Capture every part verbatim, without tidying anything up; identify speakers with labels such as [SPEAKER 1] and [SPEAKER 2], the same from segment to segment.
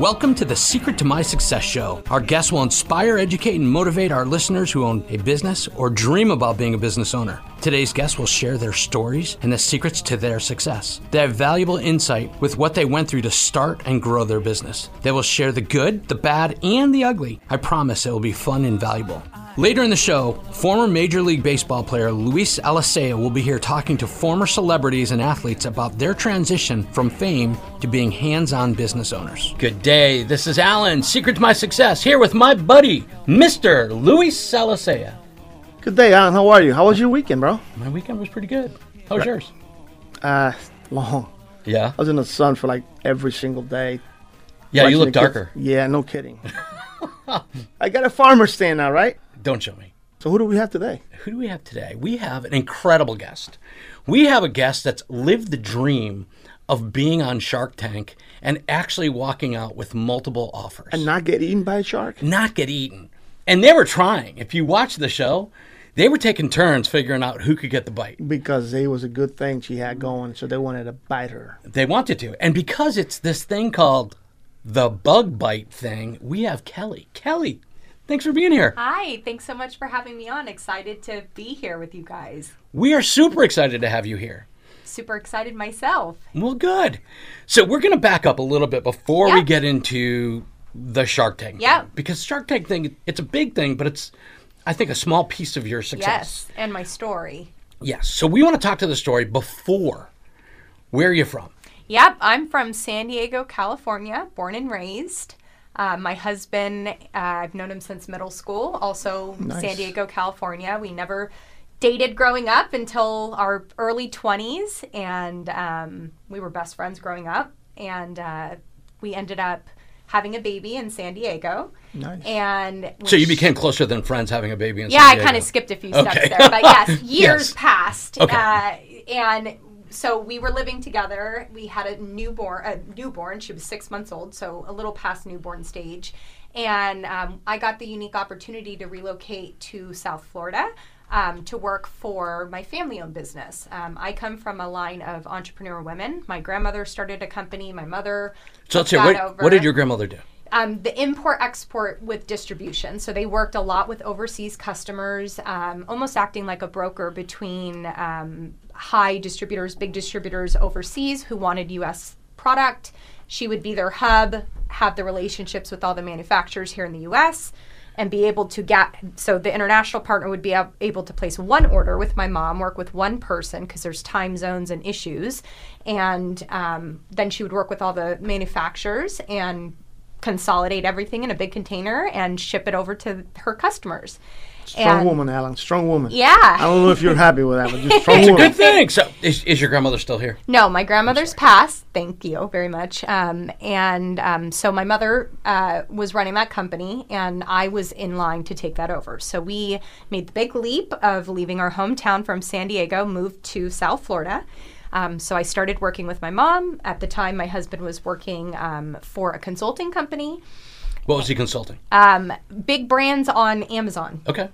[SPEAKER 1] Welcome to the Secret to My Success Show. Our guests will inspire, educate, and motivate our listeners who own a business or dream about being a business owner. Today's guests will share their stories and the secrets to their success. They have valuable insight with what they went through to start and grow their business. They will share the good, the bad, and the ugly. I promise it will be fun and valuable. Later in the show, former Major League Baseball player Luis Alicea will be here talking to former celebrities and athletes about their transition from fame to being hands-on business owners. Good day, this is Alan, Secret to My Success, here with my buddy, Mister Luis Alicea.
[SPEAKER 2] Good day, Alan. How are you? How was your weekend, bro?
[SPEAKER 1] My weekend was pretty good. How was yours?
[SPEAKER 2] Uh, long.
[SPEAKER 1] Yeah?
[SPEAKER 2] I was in the sun for like every single day.
[SPEAKER 1] Yeah, you look
[SPEAKER 2] the kids.
[SPEAKER 1] darker.
[SPEAKER 2] Yeah, no kidding. I got a farmer stand now, right?
[SPEAKER 1] Don't show me.
[SPEAKER 2] So who do we have today?
[SPEAKER 1] Who do we have today? We have an incredible guest. We have a guest that's lived the dream of being on Shark Tank and actually walking out with multiple offers.
[SPEAKER 2] And not get eaten by a shark?
[SPEAKER 1] Not get eaten. And they were trying. If you watch the show, they were taking turns figuring out who could get the bite.
[SPEAKER 2] Because it was a good thing she had going, so they wanted to bite her.
[SPEAKER 1] They wanted to. And because it's this thing called the bug bite thing, we have Kelly. Kelly, thanks for being here.
[SPEAKER 3] Hi, thanks so much for having me on. Excited to be here with you guys.
[SPEAKER 1] We are super excited to have you here.
[SPEAKER 3] Super excited myself.
[SPEAKER 1] Well, good. So we're going to back up a little bit before
[SPEAKER 3] Yep.
[SPEAKER 1] we get into the Shark Tank
[SPEAKER 3] Yep.
[SPEAKER 1] thing. Because Shark Tank thing, it's a big thing, but it's, I think, a small piece of your success.
[SPEAKER 3] Yes, and my story.
[SPEAKER 1] Yes. So we want to talk to the story before. Where are you from?
[SPEAKER 3] Yep, I'm from San Diego, California, born and raised. Uh, my husband, uh, I've known him since middle school, also
[SPEAKER 2] Nice.
[SPEAKER 3] San Diego, California. We never dated growing up until our early twenties, and um, we were best friends growing up. And uh, we ended up having a baby in San Diego.
[SPEAKER 2] Nice.
[SPEAKER 3] And
[SPEAKER 1] So you became closer than friends having a baby in
[SPEAKER 3] yeah,
[SPEAKER 1] San
[SPEAKER 3] I
[SPEAKER 1] Diego.
[SPEAKER 3] kind of skipped a few steps
[SPEAKER 1] Okay.
[SPEAKER 3] there, but yes, years
[SPEAKER 1] Yes.
[SPEAKER 3] passed.
[SPEAKER 1] Okay.
[SPEAKER 3] Uh, and so we were living together. We had a newborn, a newborn. She was six months old, so a little past newborn stage. And um, I got the unique opportunity to relocate to South Florida um, to work for my family-owned business. Um, I come from a line of entrepreneur women. My grandmother started a company. My mother
[SPEAKER 1] So let's hear,
[SPEAKER 3] got
[SPEAKER 1] what,
[SPEAKER 3] over.
[SPEAKER 1] what did your grandmother do?
[SPEAKER 3] Um, the import-export with distribution. So they worked a lot with overseas customers, um, almost acting like a broker between um, high distributors, big distributors overseas who wanted U S product. She would be their hub, have the relationships with all the manufacturers here in the U S, and be able to get, so the international partner would be able to place one order with my mom, work with one person because there's time zones and issues, and um, then she would work with all the manufacturers and consolidate everything in a big container and ship it over to her customers.
[SPEAKER 2] Strong
[SPEAKER 3] And-
[SPEAKER 2] woman, Alan. Strong woman.
[SPEAKER 3] Yeah.
[SPEAKER 2] I don't know if you're happy with that, but just strong
[SPEAKER 1] It's a
[SPEAKER 2] woman.
[SPEAKER 1] good thing. So is, is your grandmother still here?
[SPEAKER 3] No, my grandmother's passed. Thank you very much. Um, and um, so my mother uh, was running that company, and I was in line to take that over. So we made the big leap of leaving our hometown from San Diego, moved to South Florida. Um, so I started working with my mom. At the time, my husband was working um, for a consulting company.
[SPEAKER 1] What was he consulting?
[SPEAKER 3] Um, big brands on Amazon.
[SPEAKER 1] Okay.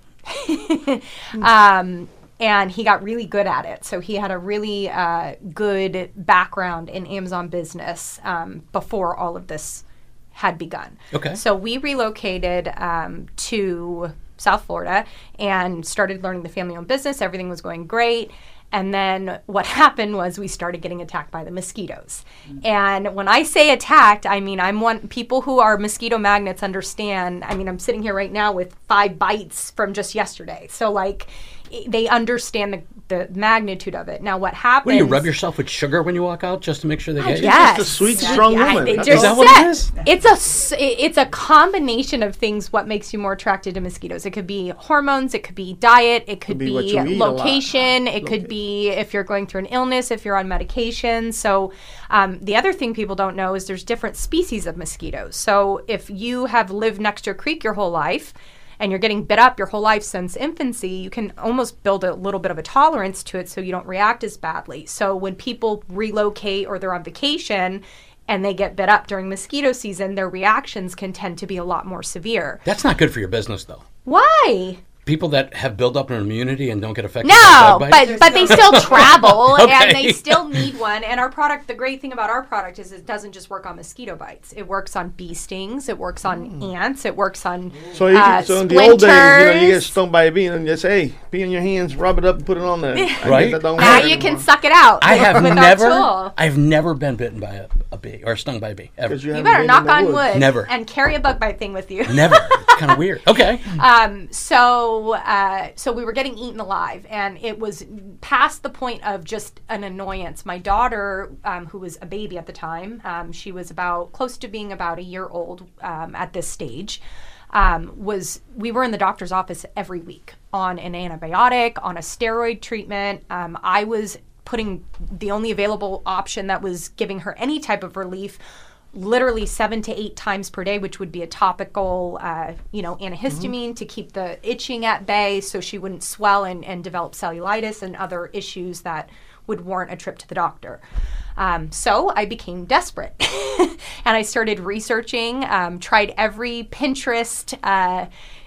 [SPEAKER 3] Um, and he got really good at it. So he had a really uh, good background in Amazon business um, before all of this had begun.
[SPEAKER 1] Okay.
[SPEAKER 3] So we relocated um, to South Florida and started learning the family-owned business. Everything was going great. And then what happened was we started getting attacked by the mosquitoes. And when I say attacked, I mean, I'm one, people who are mosquito magnets understand. I mean, I'm sitting here right now with five bites from just yesterday. So like, they understand the, the magnitude of it. Now what happens?
[SPEAKER 1] What do you rub yourself with sugar when you walk out just to make sure they get you?
[SPEAKER 3] Yes.
[SPEAKER 2] Just a sweet, strong
[SPEAKER 3] Yeah,
[SPEAKER 2] woman.
[SPEAKER 3] they
[SPEAKER 2] That's
[SPEAKER 3] just
[SPEAKER 1] all. Is that what it is?
[SPEAKER 3] It's a s- it's a combination of things. What makes you more attracted to mosquitoes? It could be hormones. It could be diet. It could,
[SPEAKER 2] Could be
[SPEAKER 3] be,
[SPEAKER 2] what you eat a lot.
[SPEAKER 3] location. It could be if you're going through an illness. If you're on medication. So um, the other thing people don't know is there's different species of mosquitoes. So if you have lived next to a creek your whole life, and you're getting bit up your whole life since infancy, you can almost build a little bit of a tolerance to it so you don't react as badly. So when people relocate or they're on vacation and they get bit up during mosquito season, their reactions can tend to be a lot more severe.
[SPEAKER 1] That's not good for your business, though.
[SPEAKER 3] Why?
[SPEAKER 1] people that have built up an immunity and don't get affected
[SPEAKER 3] No,
[SPEAKER 1] by bug bites?
[SPEAKER 3] but but they still travel
[SPEAKER 1] Okay.
[SPEAKER 3] and they still need one. And our product, the great thing about our product is it doesn't just work on mosquito bites. It works on bee stings. It works on ants. It works on
[SPEAKER 2] So, you,
[SPEAKER 3] uh,
[SPEAKER 2] so in the old days, you know, you get
[SPEAKER 3] splinters.
[SPEAKER 2] stung by a bee and you say, hey, pee in your hands, rub it up and put it on there. I guess
[SPEAKER 1] Right.
[SPEAKER 2] that don't
[SPEAKER 3] Now
[SPEAKER 2] work
[SPEAKER 3] you
[SPEAKER 2] anymore.
[SPEAKER 3] can suck it out.
[SPEAKER 1] I have
[SPEAKER 3] with our
[SPEAKER 1] never,
[SPEAKER 3] tool.
[SPEAKER 1] I've never been bitten by a, a bee or stung by a bee ever.
[SPEAKER 2] 'Cause you
[SPEAKER 3] You
[SPEAKER 2] haven't
[SPEAKER 3] better
[SPEAKER 2] been in
[SPEAKER 3] knock
[SPEAKER 2] the
[SPEAKER 3] on
[SPEAKER 2] woods.
[SPEAKER 3] wood.
[SPEAKER 1] Never.
[SPEAKER 3] And carry a bug bite thing with you.
[SPEAKER 1] Never. It's kind of weird. Okay.
[SPEAKER 3] Um, so, uh, so we were getting eaten alive, and it was past the point of just an annoyance. My daughter, um, who was a baby at the time, um, she was about close to being about a year old um, at this stage. Um, was we were in the doctor's office every week on an antibiotic, on a steroid treatment. Um, I was putting the only available option that was giving her any type of relief literally seven to eight times per day, which would be a topical, uh, you know, antihistamine to keep the itching at bay so she wouldn't swell and, and develop cellulitis and other issues that would warrant a trip to the doctor. Um, so I became desperate and I started researching, um, tried every Pinterest uh,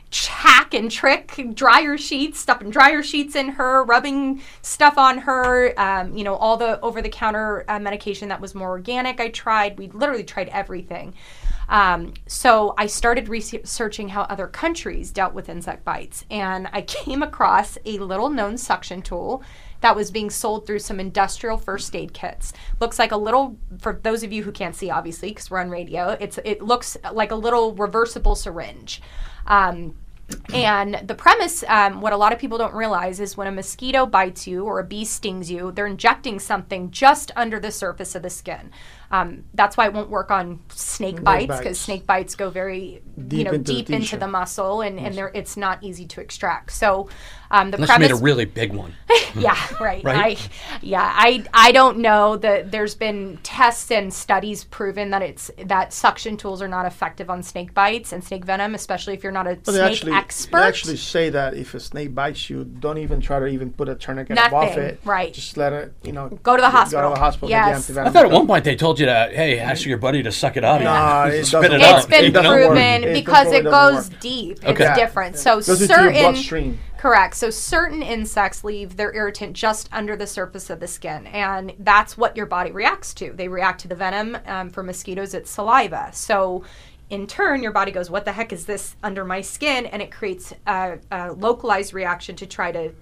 [SPEAKER 3] hack and trick, dryer sheets, stuffing dryer sheets in her, rubbing stuff on her, um, you know, all the over-the-counter uh, medication that was more organic I tried. We literally tried everything. Um, so I started researching how other countries dealt with insect bites, and I came across a little-known suction tool that was being sold through some industrial first aid kits. Looks like a little, for those of you who can't see, obviously, because we're on radio, it's it looks like a little reversible syringe. Um, and the premise, um, what a lot of people don't realize is when a mosquito bites you or a bee stings you, they're injecting something just under the surface of the skin. Um, that's why it won't work on snake
[SPEAKER 2] Snake
[SPEAKER 3] bites,
[SPEAKER 2] bites.
[SPEAKER 3] because snake bites go very,
[SPEAKER 2] Deep
[SPEAKER 3] you know,
[SPEAKER 2] into the
[SPEAKER 3] deep into
[SPEAKER 2] tissue.
[SPEAKER 3] the muscle, and, and they're, it's not easy to extract. So um, the
[SPEAKER 1] Unless you
[SPEAKER 3] premise...
[SPEAKER 1] made a really big one.
[SPEAKER 3] yeah, right.
[SPEAKER 1] Right?
[SPEAKER 3] I, yeah, I I don't know that there's been tests and studies proven that it's that suction tools are not effective on snake bites and snake venom, especially if you're not a
[SPEAKER 2] But they
[SPEAKER 3] snake
[SPEAKER 2] actually,
[SPEAKER 3] expert.
[SPEAKER 2] they actually say that if a snake bites you, don't even try to even put a tourniquet above
[SPEAKER 3] Nothing,
[SPEAKER 2] it.
[SPEAKER 3] right.
[SPEAKER 2] Just let it, you know.
[SPEAKER 3] Go to the
[SPEAKER 2] Go
[SPEAKER 3] hospital.
[SPEAKER 2] to the hospital.
[SPEAKER 3] Yes.
[SPEAKER 2] Get the antivenom.
[SPEAKER 1] I thought at one point they told you to, hey, ask your buddy to suck it out of
[SPEAKER 2] Nah,
[SPEAKER 1] you.
[SPEAKER 2] it
[SPEAKER 1] Spit
[SPEAKER 2] doesn't
[SPEAKER 1] it
[SPEAKER 2] work.
[SPEAKER 1] out.
[SPEAKER 3] It's been
[SPEAKER 2] It doesn't work.
[SPEAKER 3] proven
[SPEAKER 2] It
[SPEAKER 3] because
[SPEAKER 2] totally
[SPEAKER 3] it
[SPEAKER 2] doesn't
[SPEAKER 3] goes
[SPEAKER 2] work.
[SPEAKER 3] deep.
[SPEAKER 1] Okay.
[SPEAKER 3] It's different. So
[SPEAKER 2] Goes into your
[SPEAKER 3] certain
[SPEAKER 2] bloodstream.
[SPEAKER 3] correct. So certain insects leave their irritant just under the surface of the skin, and that's what your body reacts to. They react to the venom. Um, for mosquitoes, it's saliva. So in turn, your body goes, what the heck is this under my skin? And it creates a, a localized reaction to try to,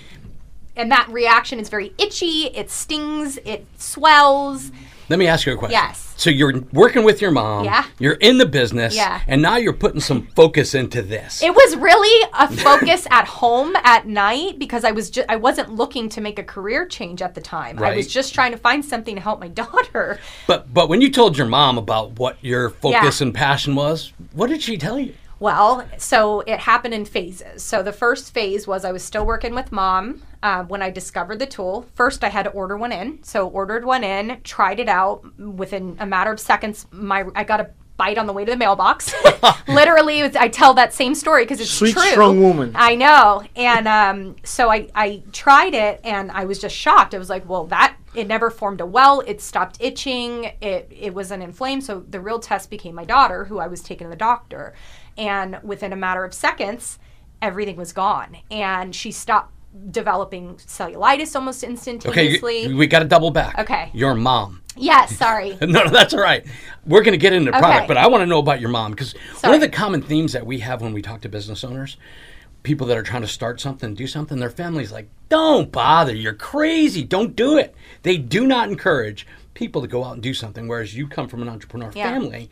[SPEAKER 3] and that reaction is very itchy, it stings, it swells.
[SPEAKER 1] Let me ask you a question.
[SPEAKER 3] Yes.
[SPEAKER 1] So you're working with your mom.
[SPEAKER 3] Yeah.
[SPEAKER 1] You're in the business.
[SPEAKER 3] Yeah.
[SPEAKER 1] And now you're putting some focus into this.
[SPEAKER 3] It was really a focus at home at night because I was just I wasn't looking to make a career change at the time. I was
[SPEAKER 1] Right.
[SPEAKER 3] just trying to find something to help my daughter.
[SPEAKER 1] But but when you told your mom about what your focus
[SPEAKER 3] Yeah.
[SPEAKER 1] and passion was, what did she tell you?
[SPEAKER 3] Well, so it happened in phases. So the first phase was I was still working with mom uh, when I discovered the tool. First, I had to order one in. So ordered one in, tried it out. Within a matter of seconds, my I got a bite on the way to the mailbox. Literally, it was, I tell that same story because it's
[SPEAKER 2] Sweet,
[SPEAKER 3] true.
[SPEAKER 2] strong woman.
[SPEAKER 3] I know. And um, so I, I tried it, and I was just shocked. I was like, well, that, it never formed a well. It stopped itching. It, it wasn't inflamed. So the real test became my daughter, who I was taking to the doctor. And within a matter of seconds, everything was gone. And she stopped developing cellulitis almost
[SPEAKER 1] Okay,
[SPEAKER 3] instantaneously.
[SPEAKER 1] you, we got to double back.
[SPEAKER 3] Okay.
[SPEAKER 1] Your mom.
[SPEAKER 3] Yes, sorry.
[SPEAKER 1] No, no, that's all right. We're going to get into the
[SPEAKER 3] Okay.
[SPEAKER 1] product, but I want to know about your mom because one
[SPEAKER 3] Sorry.
[SPEAKER 1] of the common themes that we have when we talk to business owners, people that are trying to start something, do something, their family's like, don't bother, you're crazy, don't do it. They do not encourage people to go out and do something, whereas you come from an entrepreneur
[SPEAKER 3] Yeah.
[SPEAKER 1] family.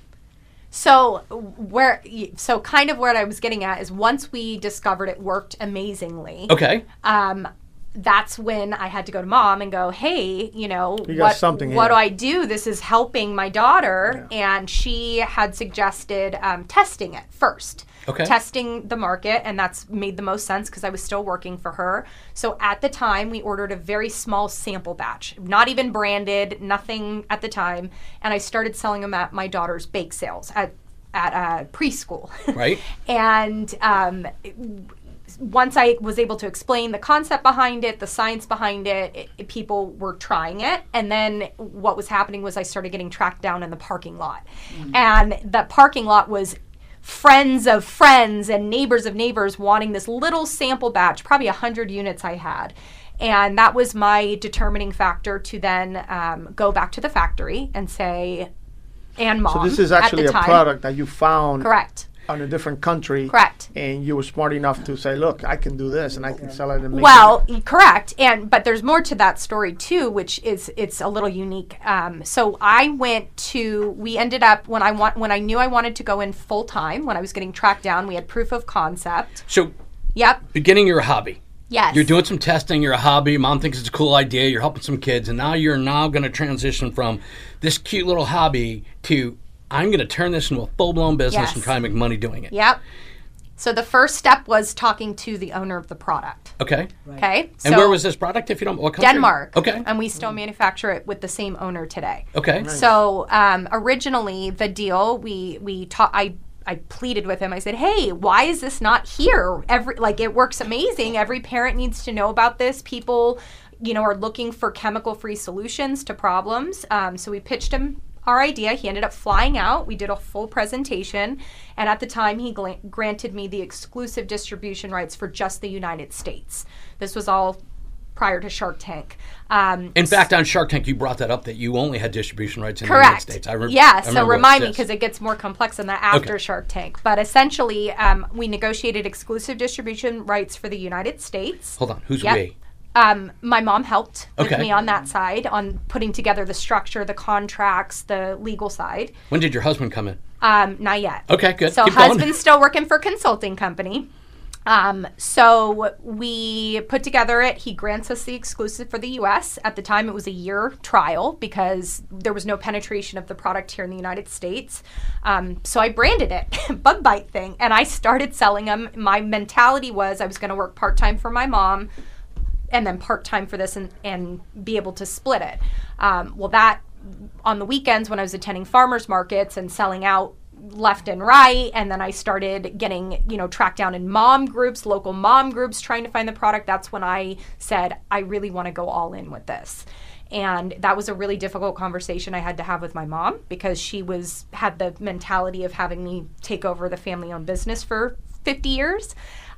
[SPEAKER 3] So where, so kind of what I was getting at is once we discovered it worked amazingly,
[SPEAKER 1] Okay.
[SPEAKER 3] um, that's when I had to go to mom and go, hey, you know,
[SPEAKER 2] You got
[SPEAKER 3] what,
[SPEAKER 2] something
[SPEAKER 3] what
[SPEAKER 2] here.
[SPEAKER 3] do I do? This is helping my daughter. And she had suggested um, testing it first.
[SPEAKER 1] Okay.
[SPEAKER 3] Testing the market, and that's made the most sense because I was still working for her. So at the time, we ordered a very small sample batch, not even branded, nothing at the time. And I started selling them at my daughter's bake sales at, at uh, preschool.
[SPEAKER 1] Right.
[SPEAKER 3] And um, once I was able to explain the concept behind it, the science behind it, it, it, people were trying it. And then what was happening was I started getting tracked down in the parking lot. Mm. And the parking lot was friends of friends and neighbors of neighbors wanting this little sample batch, probably one hundred units I had. And that was my determining factor to then um, go back to the factory and say, and mom.
[SPEAKER 2] So this is actually a
[SPEAKER 3] time,
[SPEAKER 2] product that you found.
[SPEAKER 3] Correct.
[SPEAKER 2] On a different country.
[SPEAKER 3] Correct.
[SPEAKER 2] And you were smart enough to say, look, I can do this and I can sell it and make
[SPEAKER 3] well,
[SPEAKER 2] it.
[SPEAKER 3] correct. And but there's more to that story too, which is it's a little unique. Um, so I went to we ended up when I want when I knew I wanted to go in full time, when I was getting tracked down, we had proof of concept.
[SPEAKER 1] So
[SPEAKER 3] Yep.
[SPEAKER 1] beginning your hobby.
[SPEAKER 3] Yes.
[SPEAKER 1] You're doing some testing, you're a hobby, mom thinks it's a cool idea, you're helping some kids, and now you're now gonna transition from this cute little hobby to I'm going to turn this into a full-blown business
[SPEAKER 3] Yes.
[SPEAKER 1] and try and make money doing it.
[SPEAKER 3] Yep. So the first step was talking to the owner of the product.
[SPEAKER 1] Okay.
[SPEAKER 3] Right. Okay.
[SPEAKER 1] And
[SPEAKER 3] so
[SPEAKER 1] where was this product, if you don't, what country?
[SPEAKER 3] Denmark.
[SPEAKER 1] Okay.
[SPEAKER 3] And we still manufacture it with the same owner today.
[SPEAKER 1] Okay.
[SPEAKER 2] Nice.
[SPEAKER 3] So um, originally the deal, we we ta- I I pleaded with him. I said, "Hey, why is this not here? Every like it works amazing. Every parent needs to know about this. People, you know, are looking for chemical-free solutions to problems." Um, so we pitched him our idea. He ended up flying out. We did a full presentation, and at the time he gla- granted me the exclusive distribution rights for just the United States. This was all prior to Shark Tank. Um,
[SPEAKER 1] In fact, on Shark Tank, you brought that up that you only had distribution rights in
[SPEAKER 3] correct.
[SPEAKER 1] the United States. I re-
[SPEAKER 3] yeah,
[SPEAKER 1] I
[SPEAKER 3] so
[SPEAKER 1] remember
[SPEAKER 3] remind me
[SPEAKER 1] this.
[SPEAKER 3] because it gets more complex than that after
[SPEAKER 1] Okay.
[SPEAKER 3] Shark Tank. But essentially, um, we negotiated exclusive distribution rights for the United States.
[SPEAKER 1] Hold on, who's
[SPEAKER 3] Yep.
[SPEAKER 1] we?
[SPEAKER 3] Um, my mom helped with
[SPEAKER 1] Okay.
[SPEAKER 3] me on that side, on putting together the structure, the contracts, the legal side.
[SPEAKER 1] When did your husband come in?
[SPEAKER 3] Um, not yet.
[SPEAKER 1] Okay, good.
[SPEAKER 3] So
[SPEAKER 1] Keep going.
[SPEAKER 3] husband's still working for a consulting company. Um, so we put together it. He grants us the exclusive for the U S. At the time, it was a year trial because there was no penetration of the product here in the United States. Um, so I branded it, Bug Bite Thing, and I started selling them. My mentality was I was going to work part-time for my mom and then part-time for this and, and be able to split it. Um, well, that on the weekends when I was attending farmers markets and selling out left and right, and then I started getting, you know, tracked down in mom groups, local mom groups trying to find the product. That's when I said, I really want to go all in with this. And that was a really difficult conversation I had to have with my mom because she was had the mentality of having me take over the family-owned business for fifty years.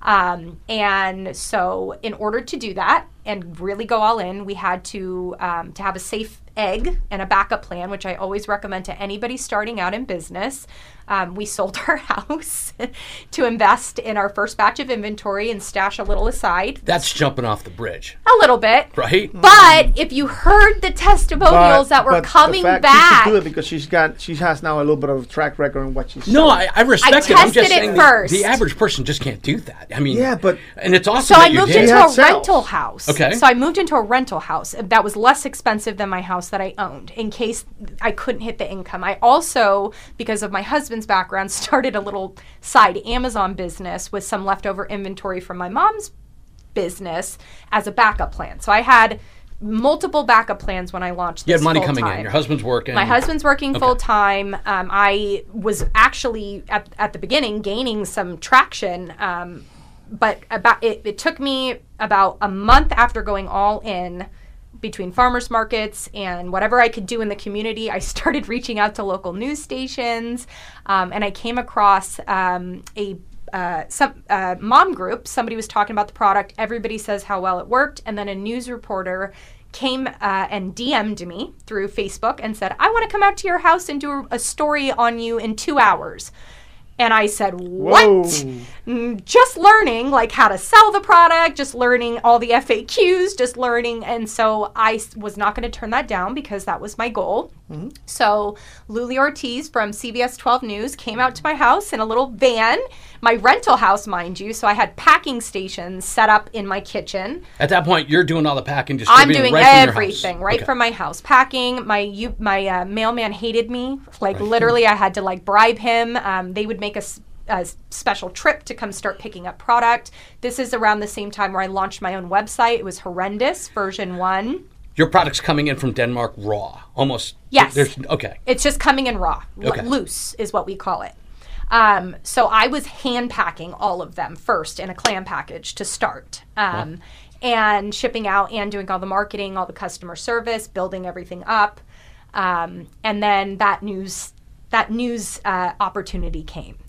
[SPEAKER 3] Um, and so in order to do that and really go all in, we had to um, to have a safe egg and a backup plan, which I always recommend to anybody starting out in business. Um, we sold our house to invest in our first batch of inventory and stash a little aside.
[SPEAKER 1] That's jumping off the bridge,
[SPEAKER 3] A little bit.
[SPEAKER 1] right?
[SPEAKER 3] But if you heard the testimonials that were
[SPEAKER 2] but
[SPEAKER 3] coming
[SPEAKER 2] the fact
[SPEAKER 3] back.
[SPEAKER 2] She could do it because she's got, she has now a little bit of track record on what she's
[SPEAKER 1] No,
[SPEAKER 2] selling.
[SPEAKER 1] I, I respect
[SPEAKER 3] I
[SPEAKER 1] it. I'm just
[SPEAKER 3] tested it
[SPEAKER 1] saying the,
[SPEAKER 3] first.
[SPEAKER 1] the average person just can't do that. I mean,
[SPEAKER 2] Yeah, but-
[SPEAKER 1] and it's awesome
[SPEAKER 3] So
[SPEAKER 1] that
[SPEAKER 3] I
[SPEAKER 1] you
[SPEAKER 3] moved
[SPEAKER 1] did.
[SPEAKER 3] into
[SPEAKER 2] You had
[SPEAKER 3] a
[SPEAKER 2] sales.
[SPEAKER 3] rental house.
[SPEAKER 1] Okay.
[SPEAKER 3] So I moved into a rental house that was less expensive than my house that I owned in case I couldn't hit the income. I also, because of my husband's background, started a little side Amazon business with some leftover inventory from my mom's business as a backup plan. So I had multiple backup plans when I launched this
[SPEAKER 1] You had money
[SPEAKER 3] full
[SPEAKER 1] coming
[SPEAKER 3] time.
[SPEAKER 1] in. Your husband's working.
[SPEAKER 3] My husband's working
[SPEAKER 1] Okay.
[SPEAKER 3] full time. Um, I was actually at, at the beginning gaining some traction, um, but about it, it took me about a month after going all in between farmers markets and whatever I could do in the community. I started reaching out to local news stations, um, and I came across um, a uh, some uh, mom group. Somebody was talking about the product. Everybody says how well it worked, and then a news reporter came uh, and D M'd me through Facebook and said, I want to come out to your house and do a story on you in two hours. And I said, what?
[SPEAKER 2] Whoa.
[SPEAKER 3] Mm, Just learning like how to sell the product, just learning all the F A Qs, just learning. And so I s- was not going to turn that down because that was my goal.
[SPEAKER 2] Mm-hmm.
[SPEAKER 3] So Luli Ortiz from C B S twelve News came out to my house in a little van, my rental house, mind you. So I had packing stations set up in my kitchen.
[SPEAKER 1] At that point, you're doing all the packing,
[SPEAKER 3] I'm
[SPEAKER 1] distributing
[SPEAKER 3] doing
[SPEAKER 1] right from your house.
[SPEAKER 3] everything right
[SPEAKER 1] Okay.
[SPEAKER 3] from my house. Packing. My you, my uh, mailman hated me. Like literally, I had to like bribe him. Um, they would make a, s- a s- special trip to come start picking up product. This is around the same time where I launched my own website. It was horrendous, version one.
[SPEAKER 1] Your product's coming in from Denmark raw, almost.
[SPEAKER 3] Yes.
[SPEAKER 1] There's, okay.
[SPEAKER 3] It's just coming in raw. L-
[SPEAKER 1] Okay.
[SPEAKER 3] Loose is what we call it. Um, so I was hand packing all of them first in a clam package to start. Um, and shipping out and doing all the marketing, all the customer service, building everything up. Um, and then that news that news uh, opportunity came.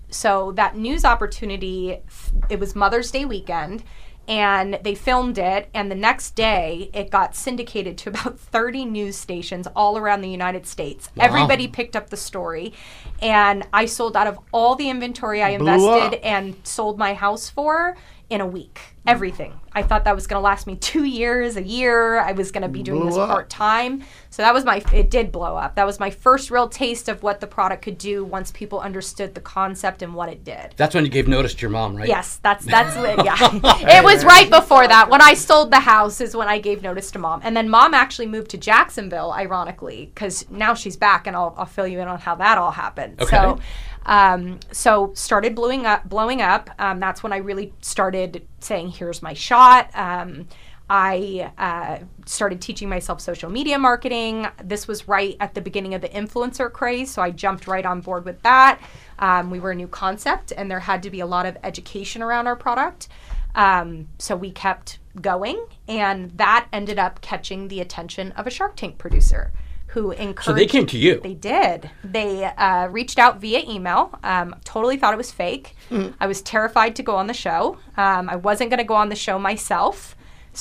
[SPEAKER 3] so that news opportunity, it was Mother's Day weekend, and they filmed it, and the next day it got syndicated to about thirty news stations all around the United States. Wow. Everybody picked up the story, and I sold out of all the inventory I invested and sold my house for in a week. Everything. I thought that was going to last me two years, a year. I was going to be doing Blew this part-time. So that was my, it did blow up. That was my first real taste of what the product could do once people understood the concept and what it did.
[SPEAKER 1] That's when you gave notice to your mom, right?
[SPEAKER 3] Yes, that's, that's it, yeah. It was right before that. When I sold the house is when I gave notice to Mom. And then Mom actually moved to Jacksonville, ironically, because now she's back, and I'll, I'll fill you in on how that all happened.
[SPEAKER 1] Okay.
[SPEAKER 3] So, Um, so started blowing up, blowing up. Um, that's when I really started saying, here's my shot. Um, I uh, started teaching myself social media marketing. This was right at the beginning of the influencer craze, so I jumped right on board with that. Um, we were a new concept, and there had to be a lot of education around our product. Um, so we kept going, and that ended up catching the attention of a Shark Tank producer, who encouraged...
[SPEAKER 1] So they came to you.
[SPEAKER 3] They did. They uh, reached out via email. Um, totally thought it was fake. Mm. I was terrified to go on the show. Um, I wasn't going to go on the show myself.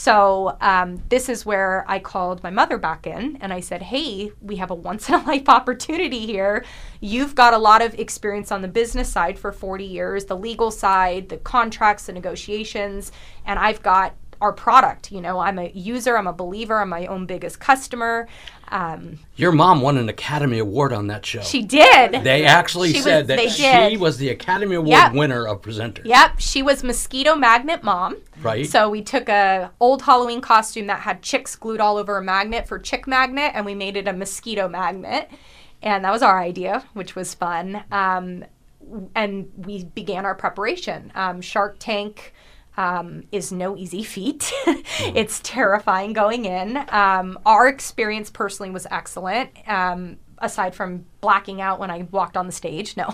[SPEAKER 3] So um, this is where I called my mother back in, and I said, hey, we have a once-in-a-life opportunity here. You've got a lot of experience on the business side for forty years, the legal side, the contracts, the negotiations, and I've got our product. You know, I'm a user, I'm a believer, I'm my own biggest customer. Um,
[SPEAKER 1] Your mom won an Academy Award on that show.
[SPEAKER 3] She did.
[SPEAKER 1] They actually
[SPEAKER 3] she
[SPEAKER 1] said
[SPEAKER 3] was,
[SPEAKER 1] that she
[SPEAKER 3] did.
[SPEAKER 1] was the Academy Award
[SPEAKER 3] yep.
[SPEAKER 1] winner of presenters.
[SPEAKER 3] Yep, she was Mosquito Magnet Mom.
[SPEAKER 1] Right.
[SPEAKER 3] So we took a old Halloween costume that had chicks glued all over a magnet for Chick Magnet, and we made it a mosquito magnet. And that was our idea, which was fun. Um, and we began our preparation. Um, Shark Tank... Um, is no easy feat. It's terrifying going in. Um, our experience personally was excellent, um, aside from blacking out when I walked on the stage. No.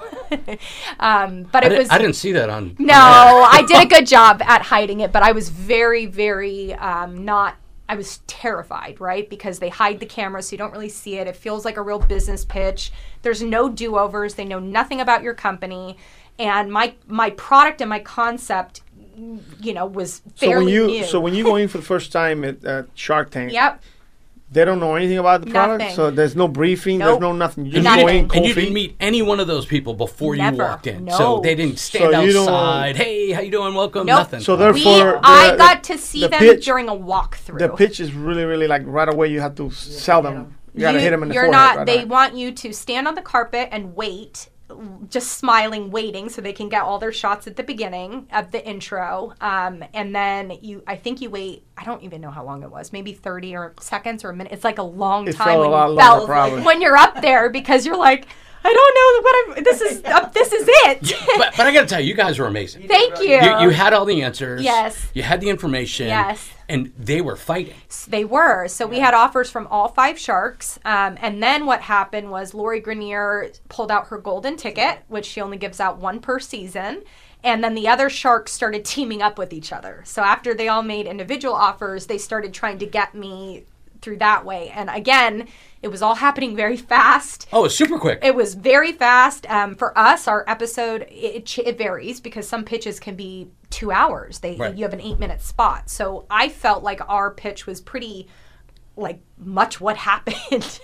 [SPEAKER 3] um, but
[SPEAKER 1] I
[SPEAKER 3] it
[SPEAKER 1] did,
[SPEAKER 3] was...
[SPEAKER 1] I didn't see that on...
[SPEAKER 3] No, I did a good job at hiding it, but I was very, very um, not... I was terrified, right? Because they hide the camera so you don't really see it. It feels like a real business pitch. There's no do-overs. They know nothing about your company. And my my product and my concept, you know, was fairly
[SPEAKER 2] so when you,
[SPEAKER 3] new.
[SPEAKER 2] So when you go in for the first time at uh, Shark Tank,
[SPEAKER 3] yep.
[SPEAKER 2] they don't know anything about the product?
[SPEAKER 3] Nothing.
[SPEAKER 2] So there's no briefing,
[SPEAKER 3] Nope.
[SPEAKER 2] there's no nothing. You
[SPEAKER 1] And
[SPEAKER 2] just
[SPEAKER 1] you,
[SPEAKER 2] go in
[SPEAKER 1] didn't,
[SPEAKER 2] cold
[SPEAKER 1] and you
[SPEAKER 2] feet?
[SPEAKER 1] didn't meet any one of those people before
[SPEAKER 3] Never.
[SPEAKER 1] you walked in.
[SPEAKER 3] No.
[SPEAKER 1] So they didn't stand
[SPEAKER 2] So you don't-
[SPEAKER 1] outside. Hey, how you doing? Welcome.
[SPEAKER 3] Nope.
[SPEAKER 1] Nothing.
[SPEAKER 2] So
[SPEAKER 3] We,
[SPEAKER 2] therefore,
[SPEAKER 3] I
[SPEAKER 2] the-
[SPEAKER 3] got to see
[SPEAKER 2] the
[SPEAKER 3] them
[SPEAKER 2] pitch-
[SPEAKER 3] during a walkthrough.
[SPEAKER 2] The pitch is really, really like right away you have to sell them. You got to hit them in the
[SPEAKER 3] You're
[SPEAKER 2] forehead.
[SPEAKER 3] not.
[SPEAKER 2] right
[SPEAKER 3] they
[SPEAKER 2] away.
[SPEAKER 3] want you to stand on the carpet and wait, just smiling, waiting, so they can get all their shots at the beginning of the intro. Um, and then you, I think you wait. I don't even know how long it was. Maybe thirty or seconds or a minute. It's like a long
[SPEAKER 2] It
[SPEAKER 3] time
[SPEAKER 2] felt a
[SPEAKER 3] when
[SPEAKER 2] lot
[SPEAKER 3] you
[SPEAKER 2] longer,
[SPEAKER 3] felt
[SPEAKER 2] probably.
[SPEAKER 3] when you're up there because you're like, I don't know what I'm. This is uh, this is it.
[SPEAKER 1] Yeah, but, but I got to tell you, you guys were amazing.
[SPEAKER 3] Thank you.
[SPEAKER 1] You, you had all the answers.
[SPEAKER 3] Yes.
[SPEAKER 1] You had the information.
[SPEAKER 3] Yes.
[SPEAKER 1] And they were fighting.
[SPEAKER 3] They were. So we had offers from all five sharks. Um, and then what happened was Lori Grenier pulled out her golden ticket, which she only gives out one per season. And then the other sharks started teaming up with each other. So after they all made individual offers, they started trying to get me through that way. And again, it was all happening very fast.
[SPEAKER 1] Oh, it's super quick.
[SPEAKER 3] It was very fast. Um, for us, our episode, it, it varies because some pitches can be two hours. They
[SPEAKER 1] Right.
[SPEAKER 3] You have an eight-minute spot. So I felt like our pitch was pretty, like, much what happened.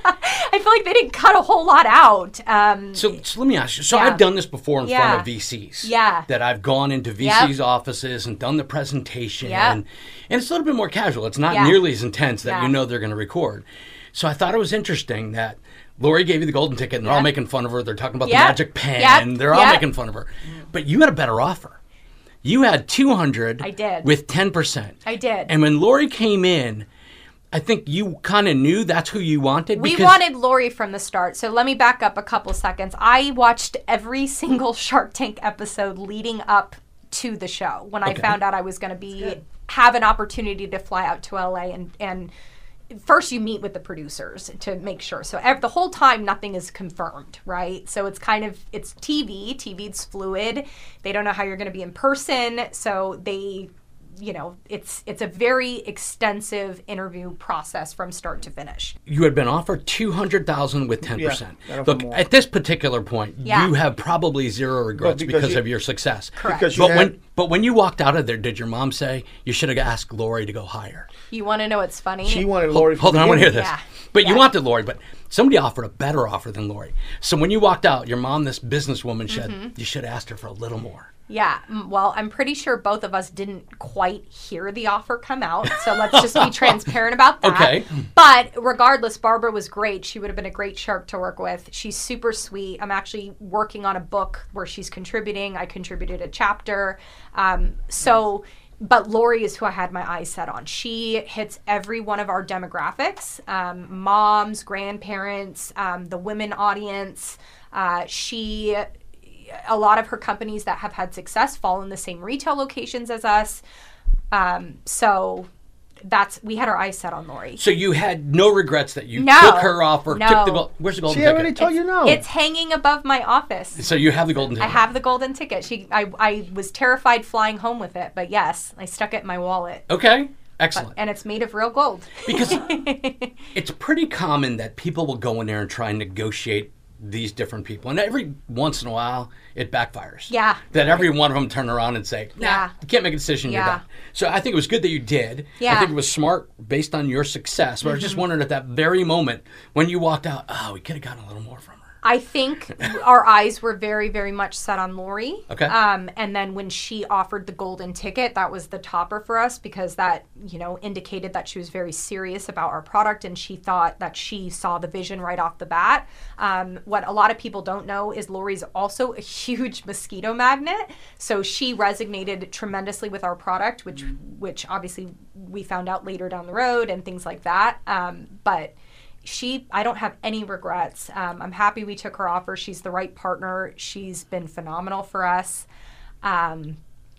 [SPEAKER 3] I feel like they didn't cut a whole lot out. Um,
[SPEAKER 1] So, so let me ask you. So
[SPEAKER 3] Yeah.
[SPEAKER 1] I've done this before in
[SPEAKER 3] Yeah.
[SPEAKER 1] front of V Cs.
[SPEAKER 3] Yeah.
[SPEAKER 1] That I've gone into V Cs' offices and done the presentation.
[SPEAKER 3] Yep.
[SPEAKER 1] And it's a little bit more casual. It's not
[SPEAKER 3] Yeah.
[SPEAKER 1] nearly as intense that
[SPEAKER 3] Yeah.
[SPEAKER 1] you know they're going to record. So I thought it was interesting that Lori gave you the golden ticket and they're all
[SPEAKER 3] Yep.
[SPEAKER 1] making fun of her. They're talking about
[SPEAKER 3] Yep.
[SPEAKER 1] the magic pen.
[SPEAKER 3] Yep.
[SPEAKER 1] They're all
[SPEAKER 3] Yep.
[SPEAKER 1] making fun of her. But you had a better offer. You had two hundred
[SPEAKER 3] I did.
[SPEAKER 1] with ten percent.
[SPEAKER 3] I did.
[SPEAKER 1] And when Lori came in, I think you kind of knew that's who you wanted.
[SPEAKER 3] We
[SPEAKER 1] because
[SPEAKER 3] wanted Lori from the start. So let me back up a couple seconds. I watched every single Shark Tank episode leading up to the show when I
[SPEAKER 1] Okay.
[SPEAKER 3] found out I was going to be have an opportunity to fly out to L A and and first you meet with the producers to make sure. So ev- the whole time nothing is confirmed, right? So it's kind of it's T V. T V's fluid. They don't know how you're going to be in person, so they you know, it's it's a very extensive interview process from start to finish.
[SPEAKER 1] You had been offered two hundred thousand dollars with ten percent.
[SPEAKER 2] Yeah,
[SPEAKER 1] Look, at this particular point,
[SPEAKER 3] yeah.
[SPEAKER 1] you have probably zero regrets because, because you, of your success.
[SPEAKER 3] Correct.
[SPEAKER 2] Because
[SPEAKER 1] but
[SPEAKER 2] had,
[SPEAKER 1] when but when you walked out of there, did your mom say you should have asked Lori to go higher?
[SPEAKER 3] You want to know what's funny?
[SPEAKER 2] She wanted Lori.
[SPEAKER 1] Hold, hold on, I want to hear this.
[SPEAKER 3] Yeah.
[SPEAKER 1] But
[SPEAKER 3] yeah.
[SPEAKER 1] you wanted Lori, but somebody offered a better offer than Lori. So when you walked out, your mom, this businesswoman, said mm-hmm. you should have asked her for a little more.
[SPEAKER 3] Yeah, well, I'm pretty sure both of us didn't quite hear the offer come out, so let's just be transparent about that.
[SPEAKER 1] Okay.
[SPEAKER 3] But regardless, Barbara was great. She would have been a great shark to work with. She's super sweet. I'm actually working on a book where she's contributing. I contributed a chapter. Um, so, but Lori is who I had my eyes set on. She hits every one of our demographics, um, moms, grandparents, um, the women audience. Uh, she... A lot of her companies that have had success fall in the same retail locations as us. Um, so that's, we had our eyes set on Lori.
[SPEAKER 1] So you had no regrets that you
[SPEAKER 3] no,
[SPEAKER 1] took her offer,
[SPEAKER 3] no.
[SPEAKER 1] took the gold. Where's the golden
[SPEAKER 2] she
[SPEAKER 1] ticket?
[SPEAKER 2] She already told
[SPEAKER 3] it's,
[SPEAKER 2] you no.
[SPEAKER 3] It's hanging above my office.
[SPEAKER 1] So you have the golden ticket.
[SPEAKER 3] I have the golden ticket. She, I, I was terrified flying home with it, but yes, I stuck it in my wallet.
[SPEAKER 1] Okay. Excellent.
[SPEAKER 3] But, and it's made of real gold.
[SPEAKER 1] Because it's pretty common that people will go in there and try and negotiate these different people, and every once in a while it backfires.
[SPEAKER 3] Yeah.
[SPEAKER 1] That every one of them turn around and say, nah,
[SPEAKER 3] yeah.
[SPEAKER 1] you can't make a decision,
[SPEAKER 3] yeah.
[SPEAKER 1] you're done. So I think it was good that you did.
[SPEAKER 3] Yeah.
[SPEAKER 1] I think it was smart based on your success, but mm-hmm. I was just wondering at that very moment when you walked out, oh, we could have gotten a little more from her.
[SPEAKER 3] I think our eyes were very, very much set on Lori.
[SPEAKER 1] Okay.
[SPEAKER 3] Um, and then when she offered the golden ticket, that was the topper for us because that, you know, indicated that she was very serious about our product and she thought that she saw the vision right off the bat. Um, what a lot of people don't know is Lori's also a huge mosquito magnet. So she resonated tremendously with our product, which, which obviously we found out later down the road and things like that. Um, but She, I don't have any regrets. Um, I'm happy we took her offer. She's the right partner. She's been phenomenal for us. Um,